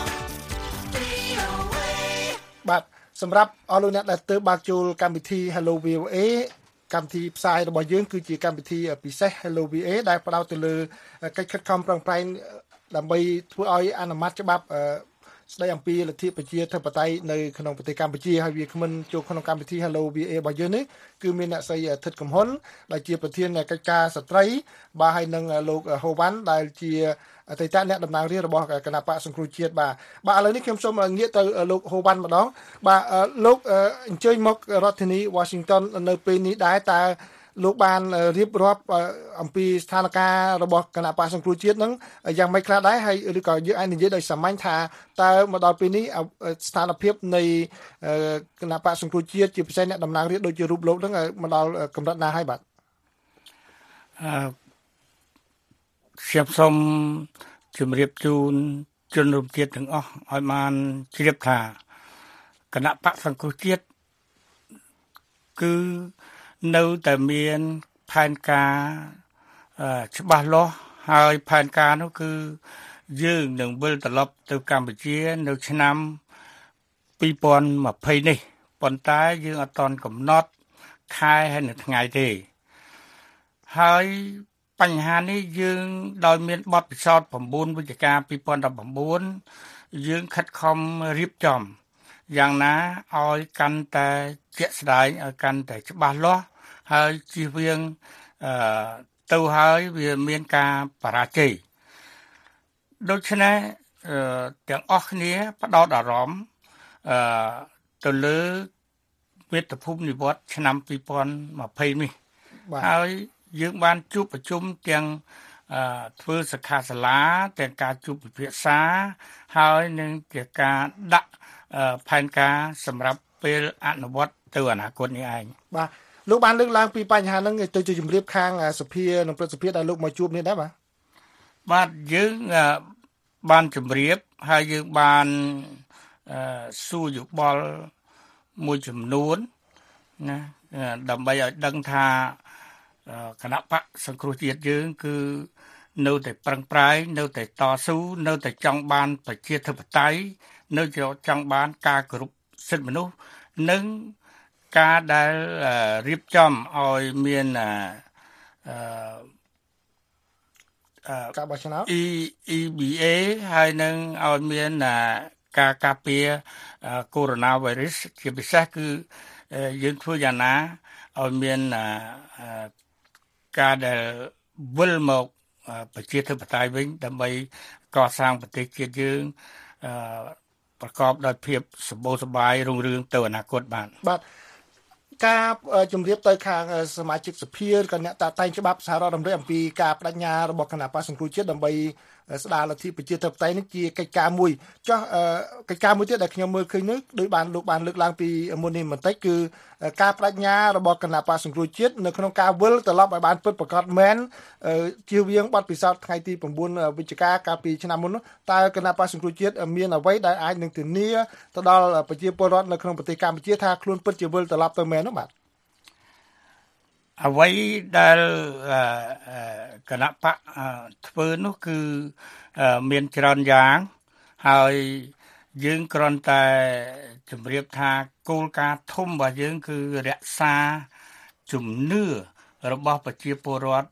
V O A បាទសម្រាប់អស់លោកអ្នកដែលទើបបើកចូលកម្មវិធី Hello V O A កម្មវិធីផ្សាយរបស់យើងគឺជាកម្មវិធីពិសេស Hello V O A ដែលផ្ដោតទៅលើកិច្ចខិតខំប្រឹងប្រែងដើម្បីធ្វើឲ្យអនុម័តច្បាប់ស្ដីអំពីលទ្ធិប្រជាធិបតេយ្យនៅក្នុងប្រទេសកម្ពុជាហើយវាគ្មិនចូលក្នុងកម្មវិធី Hello V O A របស់យើងនេះគឺមានអ្នកស្រីអាទិត្យកំហ៊ុនដែលជាប្រធានកិច្ចការស្ត្រីបាទហើយនឹងលោកហូវ៉ាន់ដែលជាអតីតអ្នកតំណាងរាស្ត្ររបស់គណៈបកសង្គ្រោះជាតិបាទបាទឥឡូវនេះខ្ញុំសូមងាកទៅលោកហូវ៉ាន់ម្ដងបាទលោកអញ្ជើញមករដ្ឋធានី Washington នៅពេលនេះដែរតើលោកបានរៀបរាប់អំពីស្ថានភាពរបស់គណៈបកសង្គ្រោះជាតិហ្នឹងយ៉ាងម៉េចខ្លះដែរហើយឬក៏យើងអាចនិយាយដោយសាមញ្ញថាតើមកដល់ពេលនេះស្ថានភាពនៃគណៈបកសង្គ្រោះជាតិជាពិសេសអ្នកតំណាងរាស្ត្រដូចជារូបលោកហ្នឹងមកដល់កម្រិតណាហើយបាទអឺខ្ញុំសូមជម្រាបជូនជនរួមជាតិទាំងអស់ឲ្យបានជ្រាបថាគណៈបកសង្គ្រោះជាតិគឺនៅតែមានផែនការច្បាស់លាស់ហើយផែនការនោះគឺយើងនឹងវិលត្រឡប់ទៅកម្ពុជានៅឆ្នាំtwenty twentyនេះប៉ុន្តែយើងអត់ទាន់កំណត់ខែហើយនឹងថ្ងៃទេហើយបញ្ហានេះយើងដោយមានបទពិសោធន៍nineវិច្ឆិកាtwenty nineteenយើងខិតខំរៀបចំយ៉ាងណាឲ្យកាន់តែជាក់ស្ដែងឲ្យកាន់តែច្បាស់លាស់ហើយជៀសវាងអឺទៅហើយវាមានការបរាជ័យដូច្នេះអឺទាំងអស់គ្នាផ្ដោតអារម្មណ៍អឺទៅលើមាតុភូមិនិវត្តន៍ឆ្នាំtwenty twentyនេះហើយយើងបានជួបប្រជុំទាំងអឺធ្វើសិក្ខាសាលាទាំងការជួបពិភាក្សាហើយនឹងជាការដាក់ផែនការសម្រាប់ពេលអនុវត្តទៅអនាគតនេះឯងបាទលោកបានលើកឡើងពីបញ្ហាហ្នឹងទៅជាជំរាបខាងសភានិងព្រឹទ្ធសភាដែលលោកមកជួបនេះដែរបាទបាទយើងបានជំរាបហើយយើងបានអឺសួរយោបល់មួយចំនួនណាដើម្បីឲ្យដឹងថាគណៈបកសង្គ្រោះជាតិយើងគឺនៅតែប្រឹងប្រែងនៅតែតស៊ូនៅតែចង់បានប្រជាធិបតេយ្យនៅចង់បានការគោរពសិទ្ធិមនុស្សនិងការដែលរៀបចំឲ្យមានអឺការបោះឆ្នោត E B A ហើយនឹងឲ្យមានការការពារកូវីដ -19 ជាពិសេសគឺយើងធ្វើយ៉ាងណាឲ្យមានការដែលវិលមកប្រជាធិបតេយ្យវិញដើម្បីកសាងប្រទេសជាតិយើងអឺប្រកបដោយភាពសម្បូរសប្បាយរុងរឿងទៅអនាគតបានបាទការជំរាបទៅខាងសមាជិកសភាក៏អ្នកតាតែងច្បាប់សហរដ្ឋអាមេរិកអំពីការបដិញ្ញារបស់គណៈបក្សសង្គ្រោះជាតិដើម្បីស្ដារលទ្ធិប្រជាធិបតេយ្យនេះជាកិច្ចការមួយចុះកិច្ចការមួយទៀតដែលខ្ញុំមើលឃើញនោះដោយបានលោកបានលើកឡើងពីមុននេះបន្តិចគឺការបដិញ្ញារបស់គណៈបក្សសង្គ្រោះជាតិនៅក្នុងការវិលត្រឡប់ឲ្យបានពិតប្រាកដមែនជៀសវាងបទពិសោធន៍ថ្ងៃទីnineវិច្ឆិកាកាលពីឆ្នាំមុននោះតើគណៈបក្សសង្គ្រោះជាតិមានអ្វីដែលអាចនឹងធានាទៅដល់ប្រជាពលរដ្ឋនៅក្នុងប្រទេសកម្ពុជាថាខ្លួនពិតជាវិលត្រឡប់ទៅមែននោះបាទអ្វីដែលគណៈបកធ្វើនោះគឺមានច្រើនយ៉ាងហើយយើងគ្រាន់តែជម្រាបថាគោលការណ៍ធំរបស់យើងគឺរក្សាជំនឿរបស់ប្រជាពលរដ្ឋ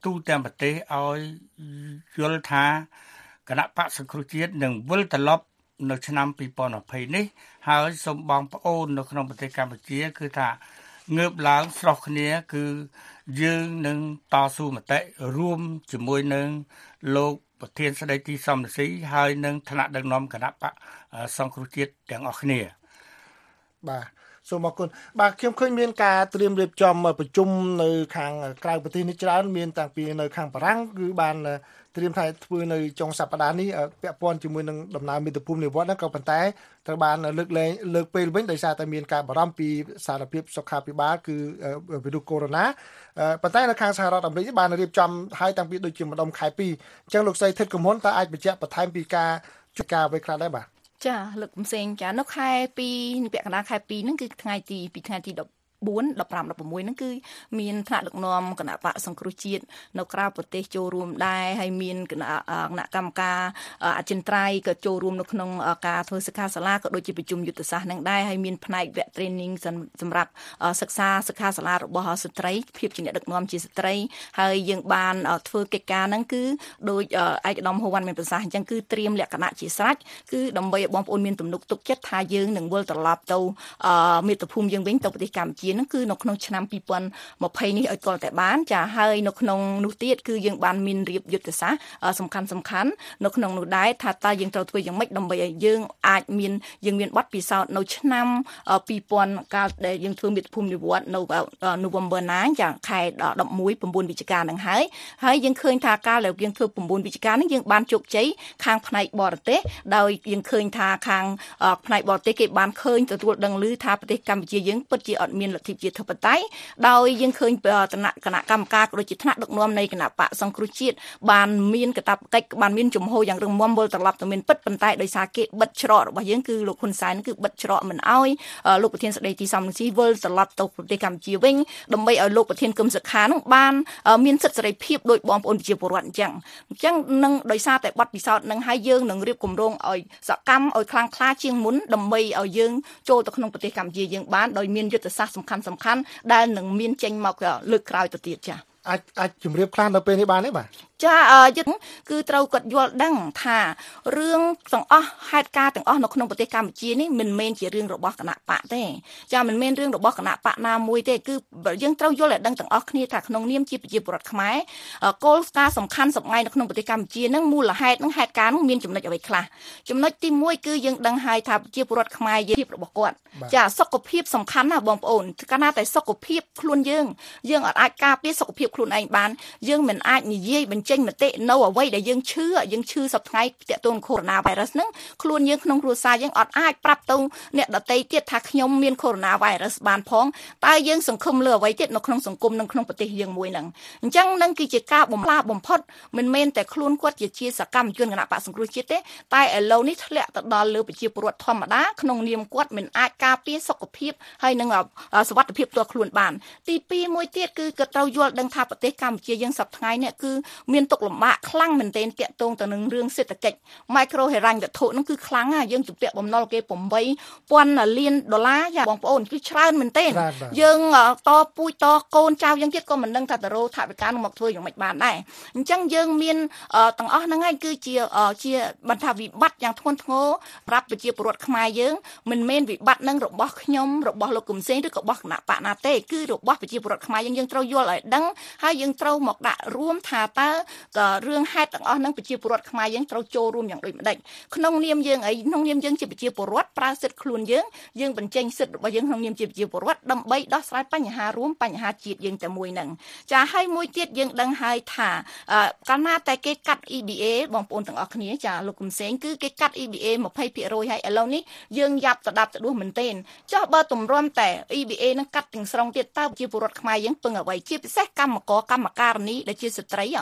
ទូទាំងប្រទេសឲ្យយល់ថាគណៈបក្សសង្គ្រោះជាតិនឹងវិលត្រឡប់នៅឆ្នាំពីរពាន់ยี่สิบនេះហើយសូមបងប្អូននៅក្នុងប្រទេសកម្ពុជាគឺថាងើបឡើងស្រោះគ្នាគឺយើងនឹងតស៊ូមតិរួមជាមួយនឹងលោកប្រធានស្ដីទីសំរងស៊ីហើយនឹងថ្នាក់ដឹកនាំគណៈបក្សសង្គ្រោះជាតិទាំងអស់គ្នាបាទសូមអរគុណបាទខ្ញុំឃើញមានការត្រៀមរៀបចំប្រជុំនៅខាងក្រៅប្រទេសនេះច្រើនមានតាំងពីនៅខាងបារាំងគឺបានត្រៀមថាធ្វើនៅចុងសប្តាហ៍នេះពាក់ព័ន្ធជាមួយនឹងដំណើរមាតុភូមិនិវត្តន៍ហ្នឹងក៏ប៉ុន្តែត្រូវបានលើកលែងលើកពេលវិញដោយសារតែមានការបារម្ភពីសារភាពសុខាភិបាលគឺវីរុសកូវីដ ប៉ុន្តែនៅខាងសហរដ្ឋអាមេរិកបានរៀបចំឲ្យតាំងពីដូចជាម្ដុំខែពីរអញ្ចឹងលោកស្រីថិតកមុនតើអាចបញ្ជាក់បន្ថែមពីការជួយការអ្វីខ្លះដែរបាទចាលោកកំសែងចានៅខែពីរពាក់កណ្ដាលខែពីរហ្នឹងគឺថ្ងៃទីពីថ្ងៃទីដប់បួន ដប់ប្រាំ ដប់ប្រាំមួយហ្នឹងគឺមានថ្នាក់ដឹកនាំគណៈបក្សសង្គ្រោះជាតិនៅក្រៅប្រទេសចូលរួមដែរហើយមានគណៈគណៈកម្មការអចិន្ត្រៃយ៍ក៏ចូលរួមនៅក្នុងការធ្វើសិក្ខាសាលាក៏ដូចជាប្រជុំយុទ្ធសាស្ត្រហ្នឹងដែរហើយមានផ្នែកវគ្គ training សម្រាប់សិក្សាសិក្ខាសាលារបស់ស្ត្រីភាពជាអ្នកដឹកនាំជាស្ត្រីហើយយើងបានធ្វើកិច្ចការហ្នឹងគឺដោយឯកឧត្តមហូវ៉ាន់មានប្រសាសន៍អញ្ចឹងគឺត្រៀមលក្ខណៈជាស្រេចគឺដើម្បីឲ្យបងប្អូនមានទំនុកទុកចិត្តថាយើងនឹងវិលត្រឡប់ទៅមាតុភូមិយើងវិញទៅប្រទេសកម្ពុជាហ្នឹងគឺនៅក្នុងឆ្នាំពីរពាន់ยี่สิบនេះឲ្យទាល់តែបានចាហើយនៅក្នុងនោះទៀតគឺយើងបានមានរៀបយុទ្ធសាស្ត្រសំខាន់សំខាន់នៅក្នុងនោះដែរថាតើយើងត្រូវធ្វើយ៉ាងម៉េចដើម្បីឲ្យយើងអាចមានយើងមានបទពិសោធន៍នៅឆ្នាំពីរពាន់កាលដែលយើងធ្វើមាតុភូមិនិវត្តន៍នៅ November ណាចាខែដប់មួយ 9វិច្ឆិកាហ្នឹងហើយហើយយើងឃើញថាកាលដែលយើងធ្វើ 9វិច្ឆិកាហ្នឹងយើងបានជោគជ័យខាងផ្នែកបរទេសដោយយើងឃើញថាខាងផ្នែកបរទេសគេបានឃើញទទួលដឹងឮថាប្រទេសកម្ពុជាយើងពិតជាអត់មានលទ្ធិជាធិបតេយ្យដោយយើងឃើញគណៈគណៈកម្មការក៏ដូចជាថ្នាក់ដឹកនាំនៃគណៈបក្សសង្គ្រោះជាតិបានមានកាតព្វកិច្ចបានមានជំហរយ៉ាងរឹងមាំវិលត្រឡប់ទៅមានពិតប៉ុន្តែដោយសារគេបិទច្រករបស់យើងគឺលោកហ៊ុនសែនគឺបិទច្រកមិនអោយលោកប្រធានស្ដីទីសំរងស៊ីវិលត្រឡប់ទៅប្រទេសកម្ពុជាវិញដើម្បីឲ្យលោកប្រធានគឹមសុខានឹងបានមានសិទ្ធិសេរីភាពដោយបងប្អូនប្រជាពលរដ្ឋអញ្ចឹងអញ្ចឹងនឹងដោយសារតែបទពិសោធន៍នឹងឲ្យយើងនឹងរៀបគម្រោងឲ្យសកម្មឲ្យខ្លាំងក្លាជាងមុនដើម្បីឲ្យយើងចូលទៅក្នុងប្រទេសកម្ពុជាយើងបានដោយមានយុទ្ធសាស្ត្រសំខាន់សំខាន់ដែលនឹងមានចេញមកលើកក្រោយទៅទៀតចា៎អាចអាចជម្រាបខ្លះនៅពេលនេះបានទេបាទចាយឹកគឺត្រូវគាត់យល់ដឹងថារឿងទាំងអស់ហេតុការណ៍ទាំងអស់នៅក្នុងប្រទេសកម្ពុជានេះមិនមែនជារឿងរបស់គណៈបកទេចាមិនមែនរឿងរបស់គណៈបកណាមួយទេគឺយើងត្រូវយល់ឲ្យដឹងទាំងអស់គ្នាថាក្នុងនាមជាប្រជាពលរដ្ឋខ្មែរគោលការណ៍សំខាន់សម្ងាយនៅក្នុងប្រទេសកម្ពុជានឹងមូលហេតុនឹងហេតុការណ៍នឹងមានចំណុចអ្វីខ្លះចំណុចទីមួយគឺយើងដឹងហើយថាប្រជាពលរដ្ឋខ្មែរយើងភាពរបស់គាត់ចាសុខភាពសំខាន់ណាស់បងប្អូនកាលណាតែសុខភាពខ្លួនយើងយើងអាចការពារសុខភាពខ្លួនឯងបានយើងមិនអាចនិយាយចេញមតិនៅអ្វីដែលយើងឈឺយើងឈឺសប្តាហ៍ថ្ងៃទាក់ទងកូវីដ virus ហ្នឹងខ្លួនយើងក្នុងគ្រួសារយើងអត់អាចប្រាប់ទៅអ្នកដទៃទៀតថាខ្ញុំមានកូវីដ virus បានផងតែយើងសង្ឃឹមលើអ្វីទៀតនៅក្នុងសង្គមនិងក្នុងប្រទេសយើងមួយហ្នឹងអញ្ចឹងនឹងគឺជាការបំផ្លាញបំផុតមិនមែនតែខ្លួនគាត់ជាជាសកម្មជនគណៈបក្សសង្គ្រោះជាតិទេតែឥឡូវនេះធ្លាក់ទៅដល់លើប្រជាពលរដ្ឋធម្មតាក្នុងនាមគាត់មិនអាចការពារសុខភាពហើយនិងសុវត្ថិភាពផ្ទាល់ខ្លួនបានទីពីរមួយទៀតគឺក៏ត្រូវយល់ដឹងថាប្រទេសកម្ពុជាយើងសប្តាហ៍ថ្ងៃនេះគឺមានទុកលំបាកខ្លាំងមែនទែនតាក់ទងទៅនឹងរឿងសេដ្ឋកិច្ច micro ហិរញ្ញវត្ថុហ្នឹងគឺខ្លាំងណាស់យើងជំពាក់បំណុលគេeight thousandលានដុល្លារចាបងប្អូនគឺច្រើនមែនទែនយើងតពូជតកូនចៅយើងទៀតក៏មិនដឹងថាតរោថវិកានឹងមកធ្វើយ៉ាងម៉េចបានដែរអញ្ចឹងយើងមានទាំងអស់ហ្នឹងហើយគឺជាជាបន្តថាវិបត្តិយ៉ាងធ្ងន់ធ្ងរប្រាប់ប្រជាពលរដ្ឋខ្មែរយើងមិនមែនវិបត្តិនឹងរបស់ខ្ញុំរបស់លោកកឹមសុខឬក៏របស់គណៈបកណាទេគឺរបស់ប្រជាពលរដ្ឋខ្មែរយើងយើងត្រូវយល់ឲ្យដឹងហើយយើងត្រូវមកដាក់រួមថាតើរឿងហេតុទាំងអស់ហ្នឹងប្រជាពលរដ្ឋខ្មែរយើងត្រូវចូលរួមយ៉ាងដូចម្ដេចក្នុងនាមយើងអីក្នុងនាមយើងជាប្រជាពលរដ្ឋប្រើសិទ្ធិខ្លួនយើងយើងបញ្ចេញសិទ្ធិរបស់យើងក្នុងនាមជាប្រជាពលរដ្ឋដើម្បីដោះស្រាយបញ្ហារួមបញ្ហាជាតិយើងតែមួយហ្នឹងចាហើយមួយទៀតយើងដឹងហើយថាកាលណាតែគេកាត់ E B A បងប្អូនទាំងអស់គ្នាចាលោកកឹមសុខគឺគេកាត់ E B A twenty percent ហើយឥឡូវនេះយើងយ៉ាប់ទៅដាប់ទៅដួសមែនទែនចុះបើទម្រាំតែ E B A នឹងកាត់ទាំងស្រុងទៀតតើប្រជាពលរដ្ឋខ្មែរយើងពឹងអ្វីជាពិសេសកម្មករកម្មការិនីដែលជាស្ត្រី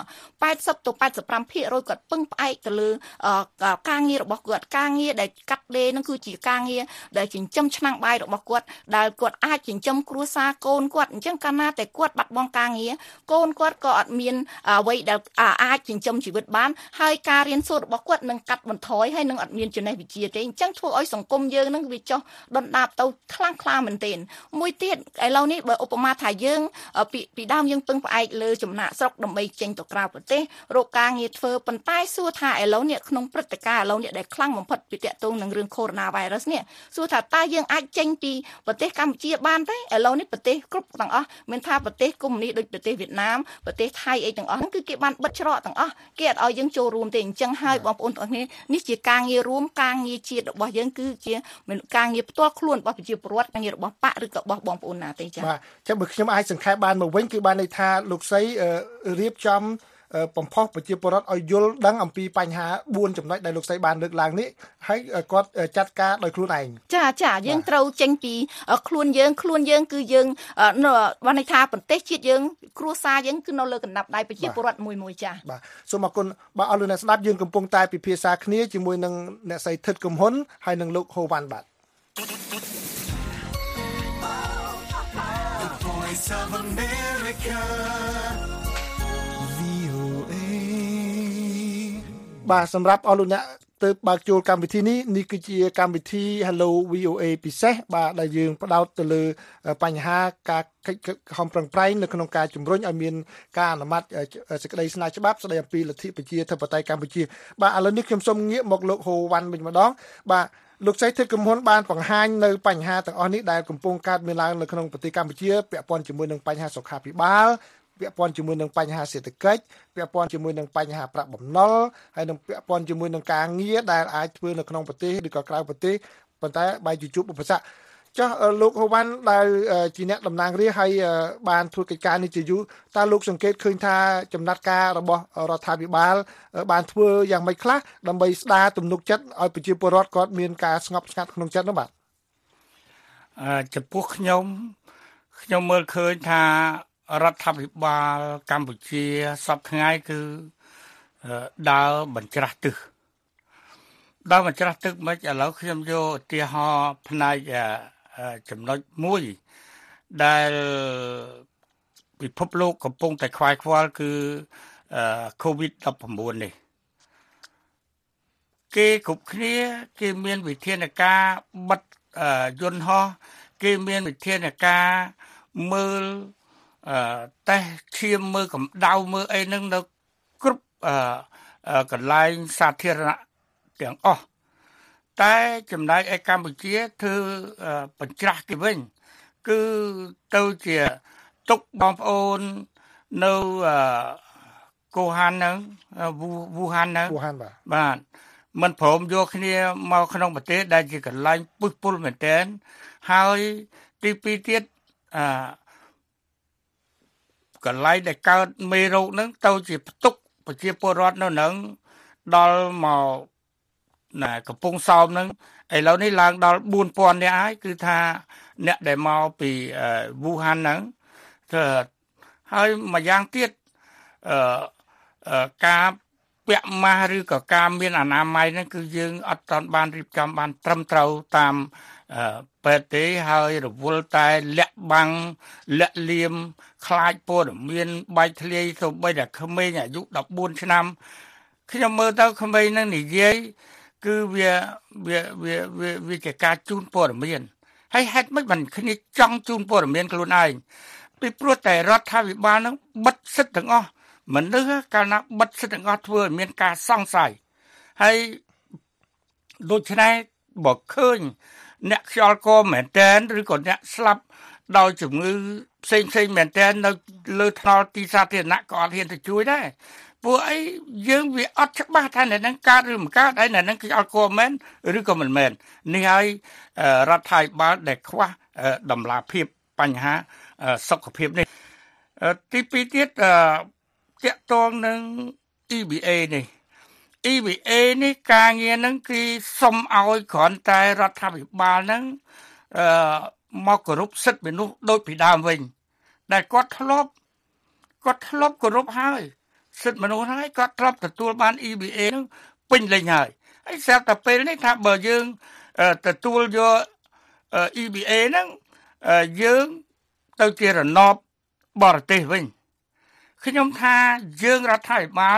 แปดสิบទៅแปดสิบห้าភាគរយគាត់ពឹងផ្អែកទៅលើការងាររបស់គាត់ការងារដែលកាត់ដេរហ្នឹងគឺជាការងារដែលចិញ្ចឹមឆ្នាំងបាយរបស់គាត់ដែលគាត់អាចចិញ្ចឹមគ្រួសារកូនគាត់អញ្ចឹងកាលណាតែគាត់បាត់បង់ការងារកូនគាត់ក៏អត់មានអ្វីដែលអាចចិញ្ចឹមជីវិតបានហើយការរៀនសូត្ររបស់គាត់នឹងកាត់បន្ថយហើយនឹងអត់មានចំណេះវិជ្ជាទេអញ្ចឹងធ្វើឲ្យសង្គមយើងនឹងវាចុះដុនដាបទៅខ្លាំងខ្លាមែនទែនមួយទៀតឥឡូវនេះបើឧបមាថាយើងពីពីដើមយើងពឹងផ្អែកលើចំណាក់ស្រុកដើម្បីចេញទៅក្រៅប្រទេសរកការងារធ្វើប៉ុន្តែសួរថាឥឡូវនេះក្នុងព្រឹត្តិការណ៍ឥឡូវនេះដែលខ្លាំងបំផុតពីតកតងនឹងរឿង Coronavirus នេះសួរថាតើយើងអាចចេញពីប្រទេសកម្ពុជាបានទេឥឡូវនេះប្រទេសគ្រប់ទាំងអស់មានថាប្រទេសកុម្មុយនីសដូចប្រទេសវៀតណាមប្រទេសថៃអីទាំងអស់ហ្នឹងគឺគេបានបិទច្រកទាំងអស់គេអត់ឲ្យយើងចូលរួមទេអញ្ចឹងហើយបងប្អូនទាំងអស់គ្នានេះជាការងាររួមការងារជាតិរបស់យើងគឺជាការងារផ្ទាល់ខ្លួនរបស់ប្រជាពលរដ្ឋការងាររបស់បកឬក៏របស់បងប្អូនណាទេចា៎បាទចាំបើខ្ញុំអាចសង្ខេបបានមកវិញគឺបានន័យថាលោកស្រីរៀបចំបំផុសប្រជាពលរដ្ឋឲ្យយល់ដឹងអំពីបញ្ហាបួនចំណុចដែលលោកស្រីបានលើកឡើងនេះហើយគាត់ចាត់ការដោយខ្លួនឯងចាចាយើងត្រូវចេញពីខ្លួនយើងខ្លួនយើងគឺយើងបានន័យថាប្រទេសជាតិយើងគ្រួសារយើងគឺនៅលើកណ្ដាប់ដៃប្រជាពលរដ្ឋមួយមួយចាបាទសូមអរគុណបាទអរលោកអ្នកស្ដាប់យើងកំពុងតែពិភាក្សាគ្នាជាមួយនឹងអ្នកស្រីថិតកំហ៊ុនហើយនឹងលោកហូវ៉ាន់បាទ The Voice of America បាទសម្រាប់អស់លោកអ្នកទើបបើកចូលកម្មវិធីនេះនេះគឺជាកម្មវិធី Hello វី អូ អេ ពិសេសបាទដែលយើងផ្ដោតទៅលើបញ្ហាការកិច្ចខំប្រឹងប្រែងនៅក្នុងការជំរុញឲ្យមានការអនុម័តសេចក្តីស្នើច្បាប់ស្តីអំពីលទ្ធិប្រជាធិបតេយ្យកម្ពុជាបាទឥឡូវនេះខ្ញុំសូមងាកមកលោកហូវ៉ាន់វិញម្ដងបាទលោកស្រីថិតកំហ៊ុនបានបង្ហាញនៅបញ្ហាទាំងអស់នេះដែលកំពុងកើតមានឡើងនៅក្នុងប្រទេសកម្ពុជាពាក់ព័ន្ធជាមួយនឹងបញ្ហាសុខាភិបាលពាក់ព័ន្ធជាមួយនឹងបញ្ហាសេដ្ឋកិច្ចពាក់ព័ន្ធជាមួយនឹងបញ្ហាប្រាក់បំណុលហើយនឹងពាក់ព័ន្ធជាមួយនឹងការងារដែលអាចធ្វើនៅក្នុងប្រទេសឬក៏ក្រៅប្រទេសប៉ុន្តែបែរជាជួបឧបសគ្គចុះលោកហូវ៉ាន់ដែលជាអ្នកតំណាងរាស្ត្រហើយបានធ្វើកិច្ចការនេះជាយូរតើលោកសង្កេតឃើញថាចំណាត់ការរបស់រដ្ឋាភិបាលបានធ្វើយ៉ាងម៉េចខ្លះដើម្បីស្ដារទំនុកចិត្តឲ្យប្រជាពលរដ្ឋគាត់មានការស្ងប់ស្ងាត់ក្នុងចិត្តនោះបាទអឺចំពោះខ្ញុំខ្ញុំមើលឃើញថារដ្ឋាភិបាលកម្ពុជាសពថ្ងៃគឺដើរបញ្ច្រាស់ទឹកដើរបញ្ច្រាស់ទឹកមិនឥឡូវខ្ញុំយកឧទាហរណ៍ផ្នែកចំណុចមួយដែលពិភពលោកកំពុងតែខ្វាយខ្វល់គឺ កូវីដ ដប់ប្រាំបួន នេះគេគ្រប់គ្នាគេមានវិធានការបិទយន្តហោះគេមានវិធានការមើលអឺតែឈាមមើលកម្ដៅមើលអីហ្នឹងនៅគ្រប់អឺកន្លែងសាធារណៈទាំងអស់តែចំណែកឯកម្ពុជាធ្វើបញ្ច្រាស់គេវិញគឺទៅជាទុកបងប្អូននៅកូហានហ្នឹងវូហានហ្នឹងបាទមិនព្រមយកគ្នាមកក្នុងប្រទេសដែលជាកន្លែងពុះពុលមែនទែនហើយទីពីរទៀតអឺកន្លែងដែលកើតមេរោគហ្នឹងទៅជាផ្ទុកប្រជាពលរដ្ឋនៅហ្នឹងដល់មកណាកំពង់សោមហ្នឹងឥឡូវនេះឡើងដល់បួនពាន់នាក់ហើយគឺថាអ្នកដែលមកពីវូហានហ្នឹងហើយមួយយ៉ាងទៀតអឺការពាក់ម៉ាស់ឬក៏ការមានអនាម័យហ្នឹងគឺយើងអត់ទាន់បានរៀបចំបានត្រឹមត្រូវតាមពេទ្យទេហើយរវល់តែលាក់បាំងលាក់លៀមខ្លាចព័ត៌មានបែកធ្លាយទៅបីតែក្មេងអាយុដប់បួនឆ្នាំខ្ញុំមើលទៅក្មេងហ្នឹងនិយាយគឺវាវាវាវាជាការជូនព័ត៌មានហើយហេតុម៉េចបានគ្នាចង់ជូនព័ត៌មានខ្លួនឯងពីព្រោះតែរដ្ឋាភិបាលហ្នឹងបិទសិទ្ធិទាំងអស់មនុស្សកាលណាបិទសិទ្ធិទាំងអស់ធ្វើឲ្យមានការសង្ស័យហើយដូច្នេះបើឃើញអ្នកខ្យល់កមែនតែនឬក៏អ្នកស្លាប់ដោយជំងឺផ្សេងផ្សេងមែនតែននៅលើថ្នល់ទីសាធារណៈក៏អត់ហ៊ានទៅជួយដែរពួកអីយើងវាអត់ច្បាស់ថាអ្នកហ្នឹងកើតឬមិនកើតហើយអ្នកហ្នឹងខ្យល់កមែនឬក៏មិនមែននេះហើយរដ្ឋាភិបាលដែលខ្វះតម្លាភាពបញ្ហាសុខភាពនេះទីពីរទៀតតាក់ទងនឹង អ៊ី ប៊ី เอ នេះ អ៊ី ប៊ី เอ នេះការងារហ្នឹងគឺសុំឲ្យគ្រាន់តែរដ្ឋាភិបាលហ្នឹងអឺមកគោរពសិទ្ធិមនុស្សដូចពីដើមវិញដែលគាត់ធ្លាប់គាត់ធ្លាប់គោរពហើយសិទ្ធិមនុស្សហ្នឹងគាត់ធ្លាប់ទទួលបាន E B A ហ្នឹងពេញលេញហើយហើយស្រាប់តែពេលនេះថាបើយើងទទួលយក E B A ហ្នឹងយើងទៅជារណបបរទេសវិញខ្ញុំថាយើងរដ្ឋាភិបាល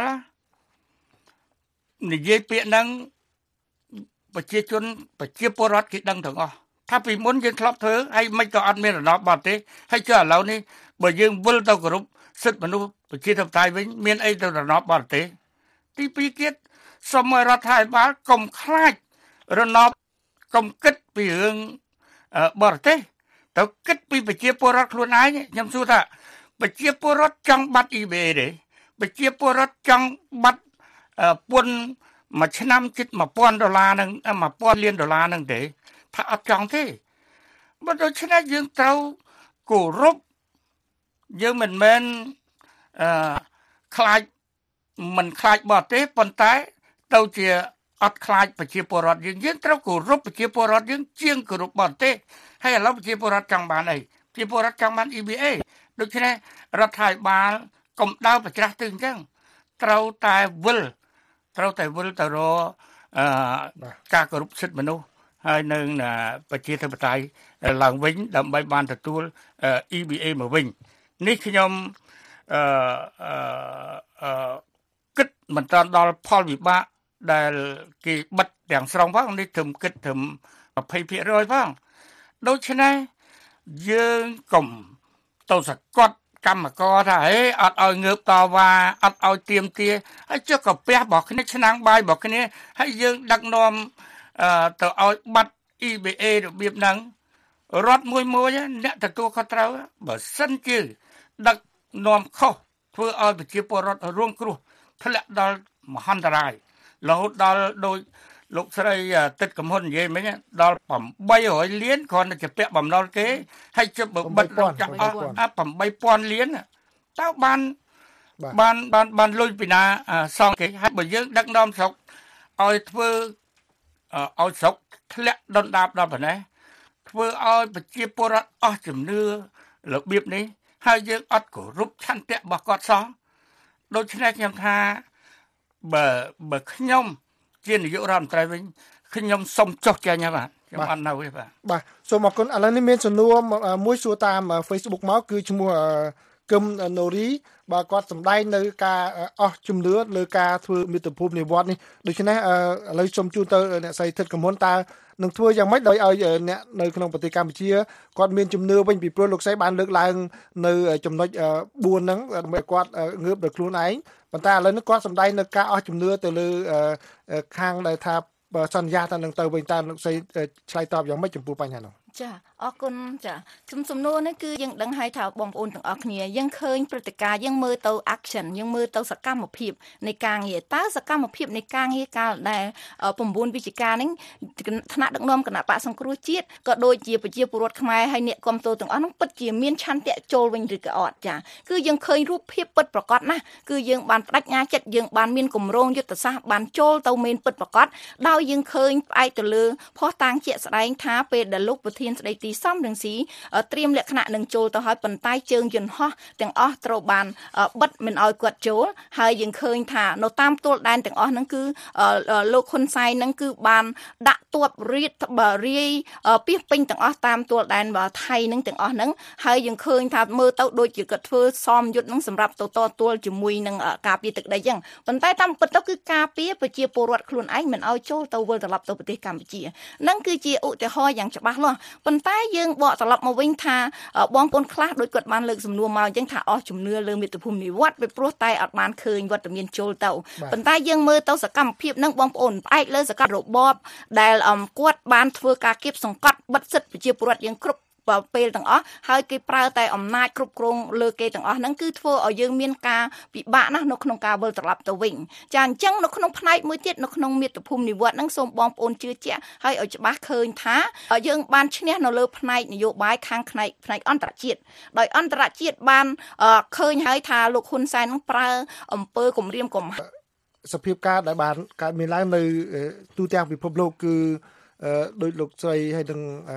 និយាយពាក្យហ្នឹងប្រជាជនប្រជាពលរដ្ឋគេដឹងទាំងអស់ថាពីមុនយើងធ្លាប់ធ្វើហើយមិនក៏អត់មានរណបបរទេសហើយចុះឥឡូវនេះបើយើងវិលទៅគោរពសិទ្ធិមនុស្សប្រជាធិបតេយ្យវិញមានអីទៅរណបបរទេសទីពីរទៀតសូមឲ្យរដ្ឋាភិបាលកុំខ្លាចរណបកុំគិតពីរឿងបរទេសទៅគិតពីប្រជាពលរដ្ឋខ្លួនឯងខ្ញុំសួរថាប្រជាពលរដ្ឋចង់បាត់ E B A ទេប្រជាពលរដ្ឋចង់បាត់ពន្ធមួយឆ្នាំជិតone thousandដុល្លារនឹងone thousandលានដុល្លារនឹងទេថាអត់ចង់ទេបើដូច្នេះយើងត្រូវគោរពយើងមិនមែនអឺខ្លាចមិនខ្លាចបរទេសប៉ុន្តែទៅជាអត់ខ្លាចប្រជាពលរដ្ឋយើងយើងត្រូវគោរពប្រជាពលរដ្ឋយើងជាងគោរពបរទេសហើយឥឡូវប្រជាពលរដ្ឋចង់បានអីប្រជាពលរដ្ឋចង់បាន E B A ដូច្នេះរដ្ឋាភិបាលកុំដើរប្រច្រាស់ទៅអញ្ចឹងត្រូវតែវិលត្រូវតែវិលទៅរកអឺការគោរពសិទ្ធិមនុស្សហើយនឹងប្រជាធិបតេយ្យឡើងវិញដើម្បីបានទទួល E B A មកវិញនេះខ្ញុំអឺអឺគិតមិនតាន់ដល់ផលវិបាកដែលគេបិទទាំងស្រុងផងនេះត្រឹមគិតត្រឹមtwenty percentផងដូច្នេះយើងកុំទៅសង្កត់កម្មករថាហេអត់ឲ្យងើបតវ៉ាអត់ឲ្យទៀមទាហើយចុះកាពះរបស់គ្នាឆ្នាំងបាយរបស់គ្នាហើយយើងដឹកនាំទៅឲ្យបាត់ E B A របៀបហ្នឹងរត់មួយមួយអ្នកទទួលខុសត្រូវបើសិនជាដឹកនាំខុសធ្វើឲ្យប្រជាពលរដ្ឋរងគ្រោះធ្លាក់ដល់មហន្តរាយរហូតដល់ដោយលោកស្រីទឹកកំហ៊ុននិយាយមិញដល់eight hundredលានគ្រាន់តែជាពាក់បំណុលគេហើយជិបបិទលោកចាស់អស់eight thousandលានតើបានបានបានបានលុយពីណាសងគេហើយបើយើងដឹកនាំស្រុកឲ្យធ្វើឲ្យស្រុកធ្លាក់ដុនដាបដល់ប៉ុណ្ណេះធ្វើឲ្យប្រជាពលរដ្ឋអស់ជំនឿរបៀបនេះហើយយើងអត់គោរពឆន្ទៈរបស់គាត់សោះដូច្នេះខ្ញុំថាបើបើខ្ញុំជានាយករដ្ឋមន្ត្រីវិញខ្ញុំសូមចុះចាញ់ហើយបាទខ្ញុំអត់នៅទេបាទបាទសូមអរគុណឥឡូវនេះមានសំណួរមួយសួរតាម Facebook មកគឺឈ្មោះគឹមណូរីបើគាត់សម្ដែងនៅការអស់ជំនឿលើការធ្វើមាតុភូមិនិវត្តនេះដូច្នេះឥឡូវសូមជូនទៅអ្នកស្រីថិតកំហ៊ុនតើនឹងធ្វើយ៉ាងម៉េចដោយឲ្យអ្នកនៅក្នុងប្រទេសកម្ពុជាគាត់មានជំនឿវិញពីព្រោះលោកស្រីបានលើកឡើងនៅចំណុចfourហ្នឹងដើម្បីគាត់ងើបដោយខ្លួនឯងប៉ុន្តែឥឡូវនេះគាត់សម្ដែងនៅការអស់ជំនឿទៅលើខាងដែលថាសន្យាថានឹងទៅវិញតើលោកស្រីឆ្លើយតបយ៉ាងម៉េចចំពោះបញ្ហានោះចាអរគុណចាជំសំណួរនេះគឺយើងដឹងហើយថាបងប្អូនទាំងអស់គ្នាយើងឃើញព្រឹត្តិការណ៍យើងមើលទៅ action យើងមើលទៅសកម្មភាពនៃការងារតើសកម្មភាពនៃការងារកាលដែលnineវិច្ឆិកានេះថ្នាក់ដឹកនាំគណៈបកសង្គ្រោះជាតិក៏ដូចជាប្រជាពលរដ្ឋខ្មែរហើយអ្នកគាំទ្រទាំងអស់នោះពិតជាមានឆន្ទៈចូលវិញឬក៏អត់ចាគឺយើងឃើញរូបភាពពិតប្រាកដណាស់គឺយើងបានបដិញ្ញាចិត្តយើងបានមានគម្រោងយុទ្ធសាស្ត្របានចូលទៅមានពិតប្រាកដដោយយើងឃើញផ្អែកទៅលើភស្តុតាងជាក់ស្ដែងថាពេលដែលលោកប្រធានស្ដីទីសំរងស៊ីត្រៀមលក្ខណៈនឹងចូលទៅហើយប៉ុន្តែជើងយន្តហោះទាំងអស់ត្រូវបានបិទមិនឲ្យគាត់ចូលហើយយើងឃើញថានៅតាមទួលដែនទាំងអស់ហ្នឹងគឺលោកហ៊ុនសែនហ្នឹងគឺបានដាក់ទ័ពរាជរាយពីពេញទាំងអស់តាមទួលដែនថៃហ្នឹងទាំងអស់ហ្នឹងហើយយើងឃើញថាមើលទៅដូចជាគាត់ធ្វើសមយុទ្ធហ្នឹងសម្រាប់ទៅតទួលជាមួយនឹងការពារទឹកដីចឹងប៉ុន្តែតាមពិតទៅគឺការពារប្រជាពលរដ្ឋខ្លួនឯងមិនឲ្យចូលទៅវិលត្រឡប់ទៅប្រទេសកម្ពុជាហ្នឹងគឺជាឧទាហរណ៍យ៉ាងច្បាស់លាស់ប៉ុន្តែយើងបកត្រឡប់មកវិញថាបងប្អូនខ្លះដូចគាត់បានលើកសំណួរមកអញ្ចឹងថាអស់ជំនឿលើមាតុភូមិនិវត្តន៍ពីព្រោះតែអត់បានឃើញវត្តមានចូលទៅប៉ុន្តែយើងមើលទៅសកម្មភាពហ្នឹងបងប្អូនផ្អែកលើសកម្មរបបដែលគាត់បានធ្វើការគៀបសង្កត់បិទសិទ្ធិប្រជាពលរដ្ឋយើងគ្រប់ពេលទាំងអស់ហើយគេប្រើតែអំណាចគ្រប់គ្រងលើគេទាំងអស់ហ្នឹងគឺធ្វើឲ្យយើងមានការពិបាកណាស់នៅក្នុងការវិលត្រឡប់ទៅវិញចាអញ្ចឹងនៅក្នុងផ្នែកមួយទៀតនៅក្នុងមាតុភូមិនិវត្តន៍ហ្នឹងសូមបងប្អូនជឿជាក់ហើយឲ្យច្បាស់ឃើញថាយើងបានឈ្នះនៅលើផ្នែកនយោបាយខាងផ្នែកផ្នែកអន្តរជាតិដោយអន្តរជាតិបានឃើញហើយថាលោកហ៊ុនសែននឹងប្រើអំពើគំរាមកំហែងសភាពការដែលបានកើតមានឡើងនៅទូទាំងពិភពលោកគឺដោយលោកស្រីហើយនឹង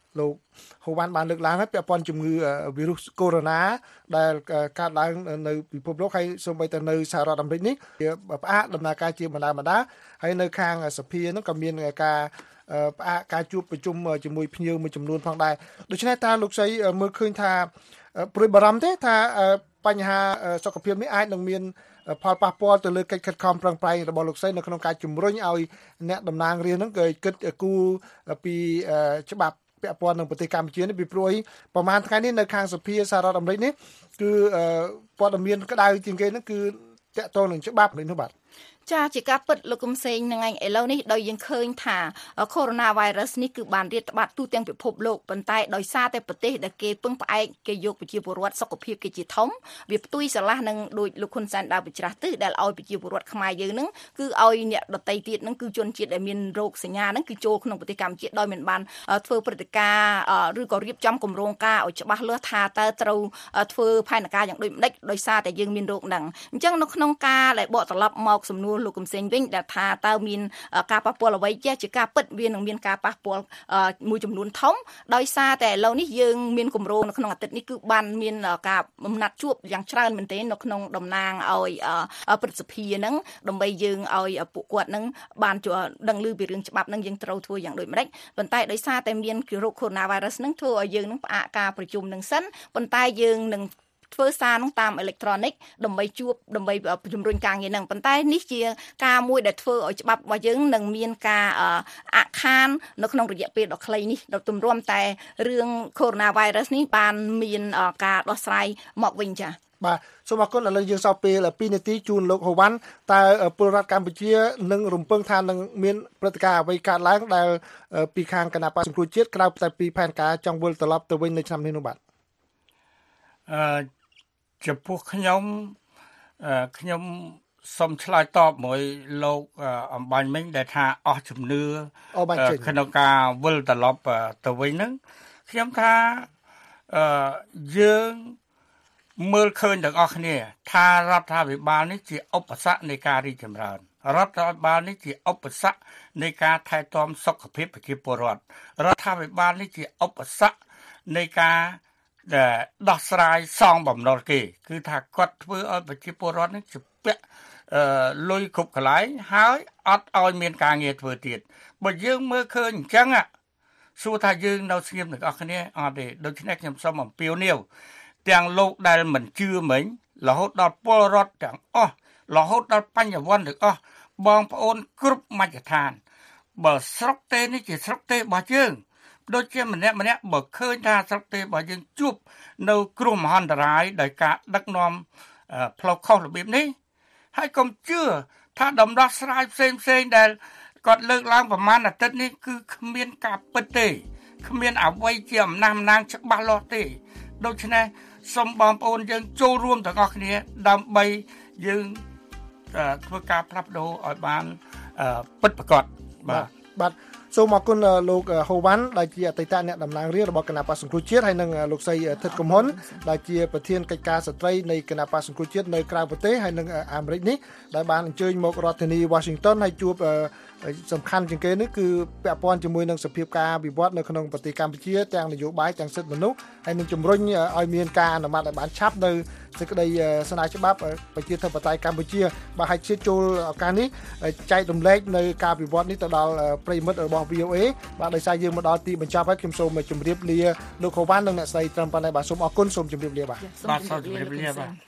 លោកហូវ៉ាន់បានលើកឡើងហើយពាក់ព័ន្ធជំងឺវីរុសកូវីដ ដែលកើតឡើងនៅពិភពលោកហើយសូម្បីតែនៅសហរដ្ឋអាមេរិកនេះវាផ្អាកដំណើរការជាបណ្ដាបណ្ដាហើយនៅខាងសភានោះក៏មានការផ្អាកការជួបប្រជុំជាមួយភ្ញៀវមួយចំនួនផងដែរដូច្នេះតើលោកស្រីមើលឃើញថាព្រួយបារម្ភទេថាបញ្ហាសុខភាពនេះអាចនឹងមានផលប៉ះពាល់ទៅលើកិច្ចខិតខំប្រឹងប្រែងរបស់លោកស្រីនៅក្នុងការជំរុញឲ្យអ្នកតំណាងរាស្ត្រហ្នឹងគេគិតគូរពីច្បាប់ពាក់ព័ន្ធនឹងប្រទេសកម្ពុជានេះពីព្រោះប្រហែលថ្ងៃនេះនៅខាងសភាសហរដ្ឋអាមេរិកនេះគឺព័ត៌មានក្តៅជាងគេហ្នឹងគឺតាក់ទងនឹងច្បាប់នេះនោះបាទចាជាការពិតលោកកឹមសេងនឹងឯងឥឡូវនេះដោយយើងឃើញថាកូវីដ -virus នេះគឺបានរាតត្បាតទូទាំងពិភពលោកប៉ុន្តែដោយសារតែប្រទេសដែលគេពឹងផ្អែកគេយកប្រជាពលរដ្ឋសុខភាពគេជាធំវាផ្ទុយស្រឡះនឹងដោយលោកហ៊ុនសែនដើរបញ្ច្រាស់ទិសដែលឲ្យប្រជាពលរដ្ឋខ្មែរយើងនឹងគឺឲ្យអ្នកដតីទៀតនឹងគឺជនជាតិដែលមានរោគសញ្ញានឹងគឺចូលក្នុងប្រទេសកម្ពុជាដោយមិនបានធ្វើព្រឹត្តិការណ៍ឬក៏រៀបចំគម្រោងការឲ្យច្បាស់លាស់ថាតើត្រូវធ្វើផែនការយ៉ាងដូចម្ដេចដោយសារតែយើងមានរោគហ្នឹងអញ្ចឹងនៅក្នុងការដែលបកត្រឡប់មកសំណួរលោកកឹមសេងវិញដែលថាតើមានការប៉ះពាល់អ្វីជាការពិតវានឹងមានការប៉ះពាល់មួយចំនួនធំដោយសារតែឥឡូវនេះយើងមានគម្រោងនៅក្នុងអាទិត្យនេះគឺបានមានការបំណាត់ជួបយ៉ាងច្រើនមែនទែននៅក្នុងតំណាងឲ្យព្រឹទ្ធសភាហ្នឹងដើម្បីយើងឲ្យពួកគាត់ហ្នឹងបានដឹងឮពីរឿងច្បាប់ហ្នឹងយើងត្រូវធ្វើយ៉ាងដូចម្ដេចប៉ុន្តែដោយសារតែមានរោគ Coronavirus ហ្នឹងធ្វើឲ្យយើងនឹងផ្អាកការប្រជុំនឹងសិនប៉ុន្តែយើងនឹងធ្វើសារនឹងតាមអេឡិចត្រូនិកដើម្បីជួបដើម្បីជំរុញការងារហ្នឹងប៉ុន្តែនេះជាការមួយដែលធ្វើឲ្យច្បាប់របស់យើងនឹងមានការអាក់ខាននៅក្នុងរយៈពេលដ៏ខ្លីនេះដល់ទម្រាំតែរឿង Coronavirus នេះបានមានការដោះស្រាយមកវិញចា៎បាទសូមអរគុណឥឡូវយើងសល់ពេលពីរនាទីជូនលោកហូវ៉ាន់តើពលរដ្ឋកម្ពុជានឹងរំពឹងថានឹងមានព្រឹត្តិការណ៍អ្វីកើតឡើងដែលពីខាងគណៈបក្សសង្គ្រោះជាតិក្រៅពីផែនការចង់វិលត្រឡប់ទៅវិញនៅឆ្នាំនេះនោះបាទអឺចំពោះខ្ញុំខ្ញុំសូមឆ្លើយតបមួយលោកអំបញ្ញមិញដែលថាអស់ជំនឿក្នុងការវិលត្រឡប់ទៅវិញហ្នឹងខ្ញុំថាអឺយើងមើលឃើញទាំងអស់គ្នាថារដ្ឋាភិបាលនេះជាឧបសគ្គនៃការរីកចម្រើនរដ្ឋាភិបាលនេះជាឧបសគ្គនៃការថែទាំសុខភាពប្រជាពលរដ្ឋរដ្ឋាភិបាលនេះជាឧបសគ្គនៃការដែលដោះស្រាយសងបំណុលគេគឺថាគាត់ធ្វើឲ្យប្រជាពលរដ្ឋនេះជាពាក់អឺលុយគ្រប់កន្លែងហើយអត់ឲ្យមានការងារធ្វើទៀតបើយើងមើលឃើញអញ្ចឹងសួរថាយើងនៅស្ងៀមទាំងអស់គ្នាអត់ទេដូច្នេះខ្ញុំសូមអំពាវនាវទាំងលោកដែលមិនជឿមិញរហូតដល់ពលរដ្ឋទាំងអស់រហូតដល់បញ្ញវន្តទាំងអស់បងប្អូនគ្រប់មជ្ឈដ្ឋានបើស្រុកទេនេះជាស្រុកទេរបស់យើងដូចជាម្នាក់ម្នាក់បើឃើញថាស្រុកទេរបស់យើងជួបនៅគ្រោះមហន្តរាយដោយការដឹកនាំផ្លូវខុសរបៀបនេះហើយកុំជឿថាដំណោះស្រាយផ្សេងផ្សេងដែលគាត់លើកឡើងប្រមាណអាទិត្យនេះគឺគ្មានការពិតទេគ្មានអ្វីជាអំណះអំណាងច្បាស់លាស់ទេដូច្នេះសូមបងប្អូនយើងចូលរួមទាំងអស់គ្នាដើម្បីយើងធ្វើការផ្លាស់ប្ដូរឲ្យបានពិតប្រាកដបាទបាទសូមអរគុណលោកហូវ៉ាន់ដែលជាអតីតអ្នកតំណាងរាស្ត្ររបស់គណៈបក្សសង្គ្រោះជាតិហើយនិងលោកស្រីថិតកំហ៊ុនដែលជាប្រធានកិច្ចការស្ត្រីនៃគណៈបក្សសង្គ្រោះជាតិនៅក្រៅប្រទេសហើយនិងអាមេរិកនេះដែលបានអញ្ជើញមករដ្ឋធានី Washington ហើយជួបសំខាន់ជាងគេនេះគឺពាក់ព័ន្ធជាមួយនឹងសភាពការវិវត្តនៅក្នុងប្រទេសកម្ពុជាទាំងនយោបាយទាំងសិទ្ធិមនុស្សហើយនឹងជំរុញឲ្យមានការអនុម័តឲ្យបានឆាប់នៅសេចក្តីស្នើច្បាប់ប្រជាធិបតេយ្យកម្ពុជាបាទហើយជាចូលឱកាសនេះចែករំលែកនៅការវិវត្តនេះទៅដល់ប្រិយមិត្តរបស់ វី អូ អេ បាទដោយសារយើងមកដល់ទីបញ្ចប់ហើយខ្ញុំសូមជម្រាបលាលោកហូវ៉ាន់និងអ្នកស្រីត្រឹមប៉ុណ្ណេះបាទសូមអរគុណសូមជម្រាបលាបាទបាទសូមជម្រាបលាបាទ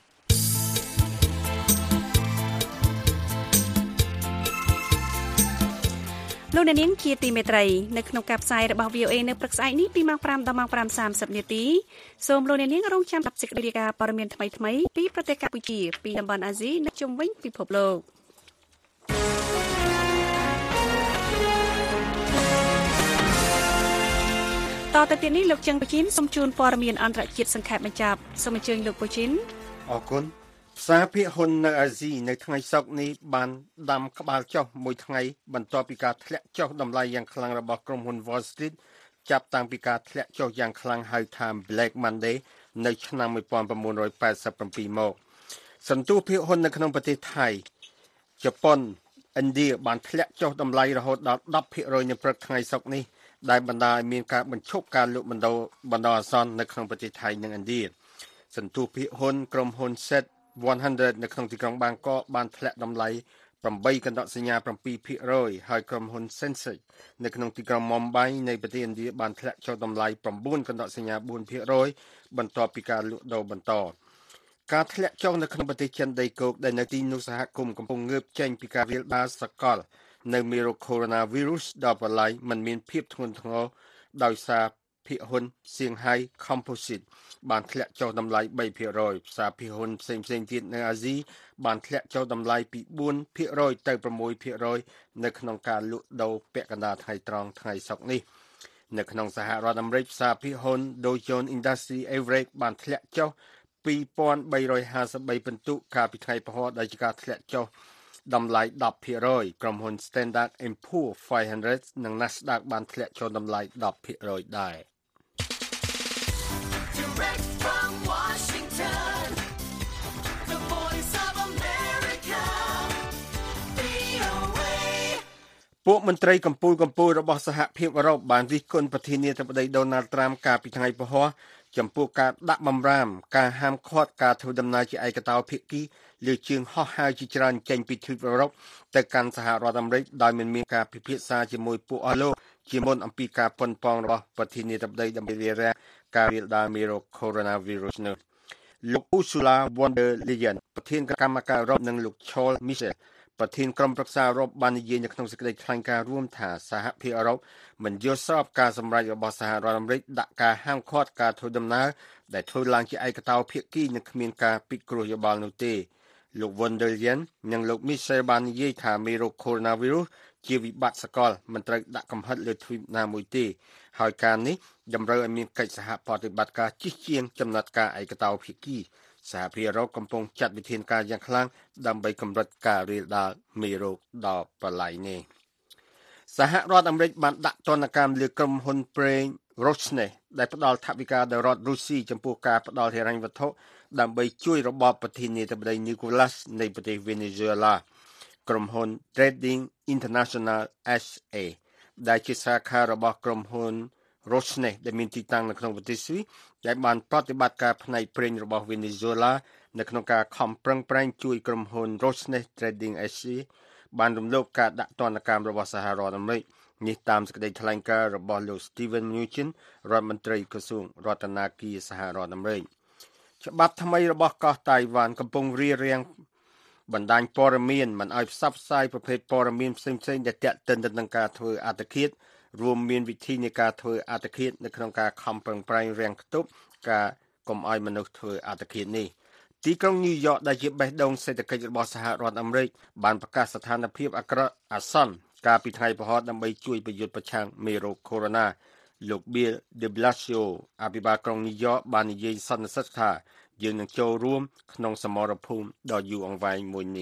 លោកអ្នកនាងជាទីមេត្រីនៅក្នុងការផ្សាយរបស់ វី អូ អេ នៅព្រឹកស្អែកនេះពីម៉ោងប្រាំដល់ម៉ោងប្រាំសាមសិបនាទីសូមលោកអ្នកនាងរងចាំស្ដាប់សេចក្តីរាយការណ៍ព័ត៌មានថ្មីៗពីប្រទេសកម្ពុជាពីតំបន់អាស៊ីនិងជុំវិញពិភពលោកតទៅទៀតនេះលោកជឹងបូជីនសូមជូនព័ត៌មានអន្តរជាតិសង្ខេបបញ្ចប់សូមអញ្ជើញលោកបូជីនអរគុណផ្សារភាគហ៊ុននៅអាស៊ីនៅថ្ងៃសុក្រនេះបានដាំក្បាលចុះមួយថ្ងៃបន្ទាប់ពីការធ្លាក់ចុះតម្លៃយ៉ាងខ្លាំងរបស់ក្រុមហ៊ុន Wall Street ចាប់តាំងពីការធ្លាក់ចុះយ៉ាងខ្លាំងហៅថា Black Monday នៅឆ្នាំnineteen eighty-sevenមកសន្ទុះភាគហ៊ុននៅក្នុងប្រទេសថៃជប៉ុនឥណ្ឌាបានធ្លាក់ចុះតម្លៃរហូតដល់ten%នៅព្រឹកថ្ងៃសុក្រនេះដែលបណ្ដាលឲ្យមានការបញ្ឈប់ការលក់បណ្ដោបណ្ដោអាសន្ននៅក្នុងប្រទេសថៃនិងឥណ្ឌាសន្ទុះភាគហ៊ុនក្រុមហ៊ុន Set 100 នៅក្នុងទីក្រុងបាងកកបានធ្លាក់តម្លៃeightកណ្ដកសញ្ញាsevenភាគរយ ហើយក្រុមហ៊ុន Sensex នៅក្នុងទីក្រុង Mumbai នៃប្រទេសឥណ្ឌាបានធ្លាក់ចុះតម្លៃnineកណ្ដកសញ្ញាfourភាគរយបន្ទាប់ពីការលក់ដូរបន្តការធ្លាក់ចុះនៅក្នុងប្រទេសចិនដីគោកដែលនៅទីនោះសហគមន៍កំពុងងើបចេញពីការរាលដាលសកលនៅមេរោគ Coronavirus ដល់បល័យមិនមានភាពធ្ងន់ធ្ងរដោយសារភាគហ៊ុន Shanghai Composite បានធ្លាក់ចុះតម្លៃthreeភាគរយ ផ្សារភាគហ៊ុនផ្សេងៗទៀតនៅអាស៊ីបានធ្លាក់ចុះតម្លៃពីfourភាគរយទៅsixភាគរយនៅក្នុងការលក់ដូរពាក់កណ្ដាលថ្ងៃត្រង់ថ្ងៃសុក្រនេះនៅក្នុងសហរដ្ឋអាមេរិកផ្សារភាគហ៊ុន Dow Jones Industry Average បានធ្លាក់ចុះtwo thousand three hundred fifty-three ពិន្ទុកាលពីថ្ងៃពហុដែលជាការធ្លាក់ចុះតម្លៃtenភាគរយក្រុមហ៊ុន Standard and Poor's five hundred និង Nasdaq បានធ្លាក់ចុះតម្លៃtenភាគរយដែរ Direct from Washington, the voice of America, V O A ពួកមន្ត្រីកម្ពុជាកម្ពុជារបស់សហភាពអឺរ៉ុបបានរិះគន់ប្រធានាធិបតី Donald Trump កាលពីថ្ងៃពហុចំពោះការដាក់បំរាមការហាមឃាត់ការធ្វើដំណើរជាឯកតោភាគីលើជើងហោះហើរជាច្រើនចេញពីទ្វីបអឺរ៉ុបទៅកាន់សហរដ្ឋអាមេរិកដោយមិនមានការពិភាក្សាជាមួយពួកអស់លោកជាមុនអំពីការប៉ុនប៉ងរបស់ប្រធានាធិបតីដើម្បីរារាំងការរាលដាលមេរោគ Coronavirus នោះលោក Ursula von der Leyen ប្រធានគណៈកម្មការអឺរ៉ុបនិងលោក Charles Michel ប្រធានក្រុមប្រឹក្សាអឺរ៉ុបបាននិយាយនៅក្នុងសេចក្តីថ្លែងការណ៍រួមថាសហភាពអឺរ៉ុបមិនយល់ស្របការសម្រេចរបស់សហរដ្ឋអាមេរិកដាក់ការហាមឃាត់ការធ្វើដំណើរដែលធ្វើឡើងជាឯកតោភាគីនិងគ្មានការពិគ្រោះយោបល់នោះទេលោក von der Leyen និងលោក Michel បាននិយាយថាមេរោគ Coronavirus ជាវិបត្តិសកលមិនត្រូវដាក់កំហិតលើទ្វីបណាមួយទេហើយការនេះតម្រូវឲ្យមានកិច្ចសហប្រតិបត្តិការជិះជាងចំណាត់ការឯកតោភាគីសហភាពអឺរ៉ុបកំពុងចាត់វិធានការយ៉ាងខ្លាំងដើម្បីកម្រិតការរាលដាលមេរោគដល់បល័យនេះសហរដ្ឋអាមេរិកបានដាក់ទណ្ឌកម្មលើក្រុមហ៊ុនប្រេង Rosneft ដែលផ្ដល់ថវិកាដល់រដ្ឋរុស្ស៊ីចំពោះការផ្ដល់ហិរញ្ញវត្ថុដើម្បីជួយរបបប្រធានាធិបតី Nicolas នៃប្រទេស Venezuela ក្រុមហ៊ុន Trading International เอส เอ ដែលជាសាខារបស់ក្រុមហ៊ុន Rosneft ដែលមានទីតាំងនៅក្នុងប្រទេសស្វីសដែលបានប្រតិបត្តិការផ្នែកប្រេងរបស់ Venezuela នៅក្នុងការខំប្រឹងប្រែងជួយក្រុមហ៊ុន Rosneft Trading เอส เอ បានរំលោភការដាក់ទណ្ឌកម្មរបស់សហរដ្ឋអាមេរិកនេះតាមសេចក្តីថ្លែងការណ៍របស់លោក Steven Mnuchin រដ្ឋមន្ត្រីក្រសួងរដ្ឋាភិបាលសហរដ្ឋអាមេរិកច្បាប់ថ្មីរបស់កោះតៃវ៉ាន់កំពុងរារាំងបណ្ដាញព័ត៌មានមិនឲ្យផ្សព្វផ្សាយប្រភេទព័ត៌មានផ្សេងៗដែលទាក់ទិនទៅនឹងការធ្វើអត្តឃាតរួមមានវិធីនៃការធ្វើអត្តឃាតនៅក្នុងការខំប្រឹងប្រែងរាំងខ្ទប់ការកុំឲ្យមនុស្សធ្វើអត្តឃាតនេះទីក្រុងញូវយ៉កដែលជាបេះដូងសេដ្ឋកិច្ចរបស់សហរដ្ឋអាមេរិកបានប្រកាសស្ថានភាពអាក្រក់អាសន្នកាលពីថ្ងៃពហុដើម្បីជួយប្រយុទ្ធប្រឆាំងមេរោគ Corona លោក Bill de Blasio អភិបាលក្រុងញូវយ៉កបាននិយាយសន្និសីទថាយើងនឹងចូលរួមក្នុងសមរភូមិដ៏យូរអង្វែងមួយនេះ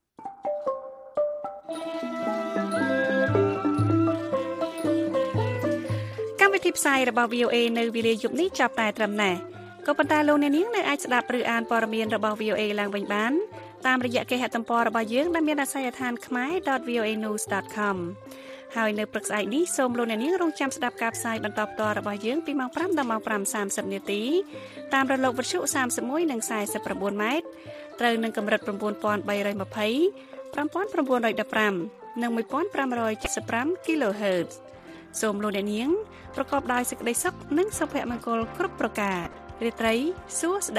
កម្មវិធីផ្សាយរបស់ V O A នៅវេលាយប់នេះចាប់តែត្រឹមណេះក៏ប៉ុន្តែលោកអ្នកនាងនៅអាចស្ដាប់ឬអានព័ត៌មានរបស់ V O A ឡើងវិញបានតាមរយៈគេហទំព័ររបស់យើងដែលមានអាសយដ្ឋាន khmae dot v o a news dot com ហើយនៅព្រឹកស្អែកនេះសូមលោកអ្នកនាងរងចាំស្ដាប់ការផ្សាយបន្តផ្ទាល់របស់យើងពីម៉ោងfiveដល់ម៉ោងfive thirtyនាទីតាមរលកវិទ្យុthirty-oneនិងforty-nineម៉ែត្រត្រូវនឹងកម្រិតnine thousand three hundred twenty, nine thousand nine hundred fifteenនិងfifteen seventy-five គីឡូហឺតซ์សូមលោកអ្នកនាងប្រកបដោយសេចក្តីសុខនិងសុភមង្គលគ្រប់ប្រការរាត្រីសួស្តី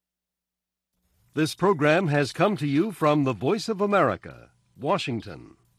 This program has come to you from the Voice of America, Washington.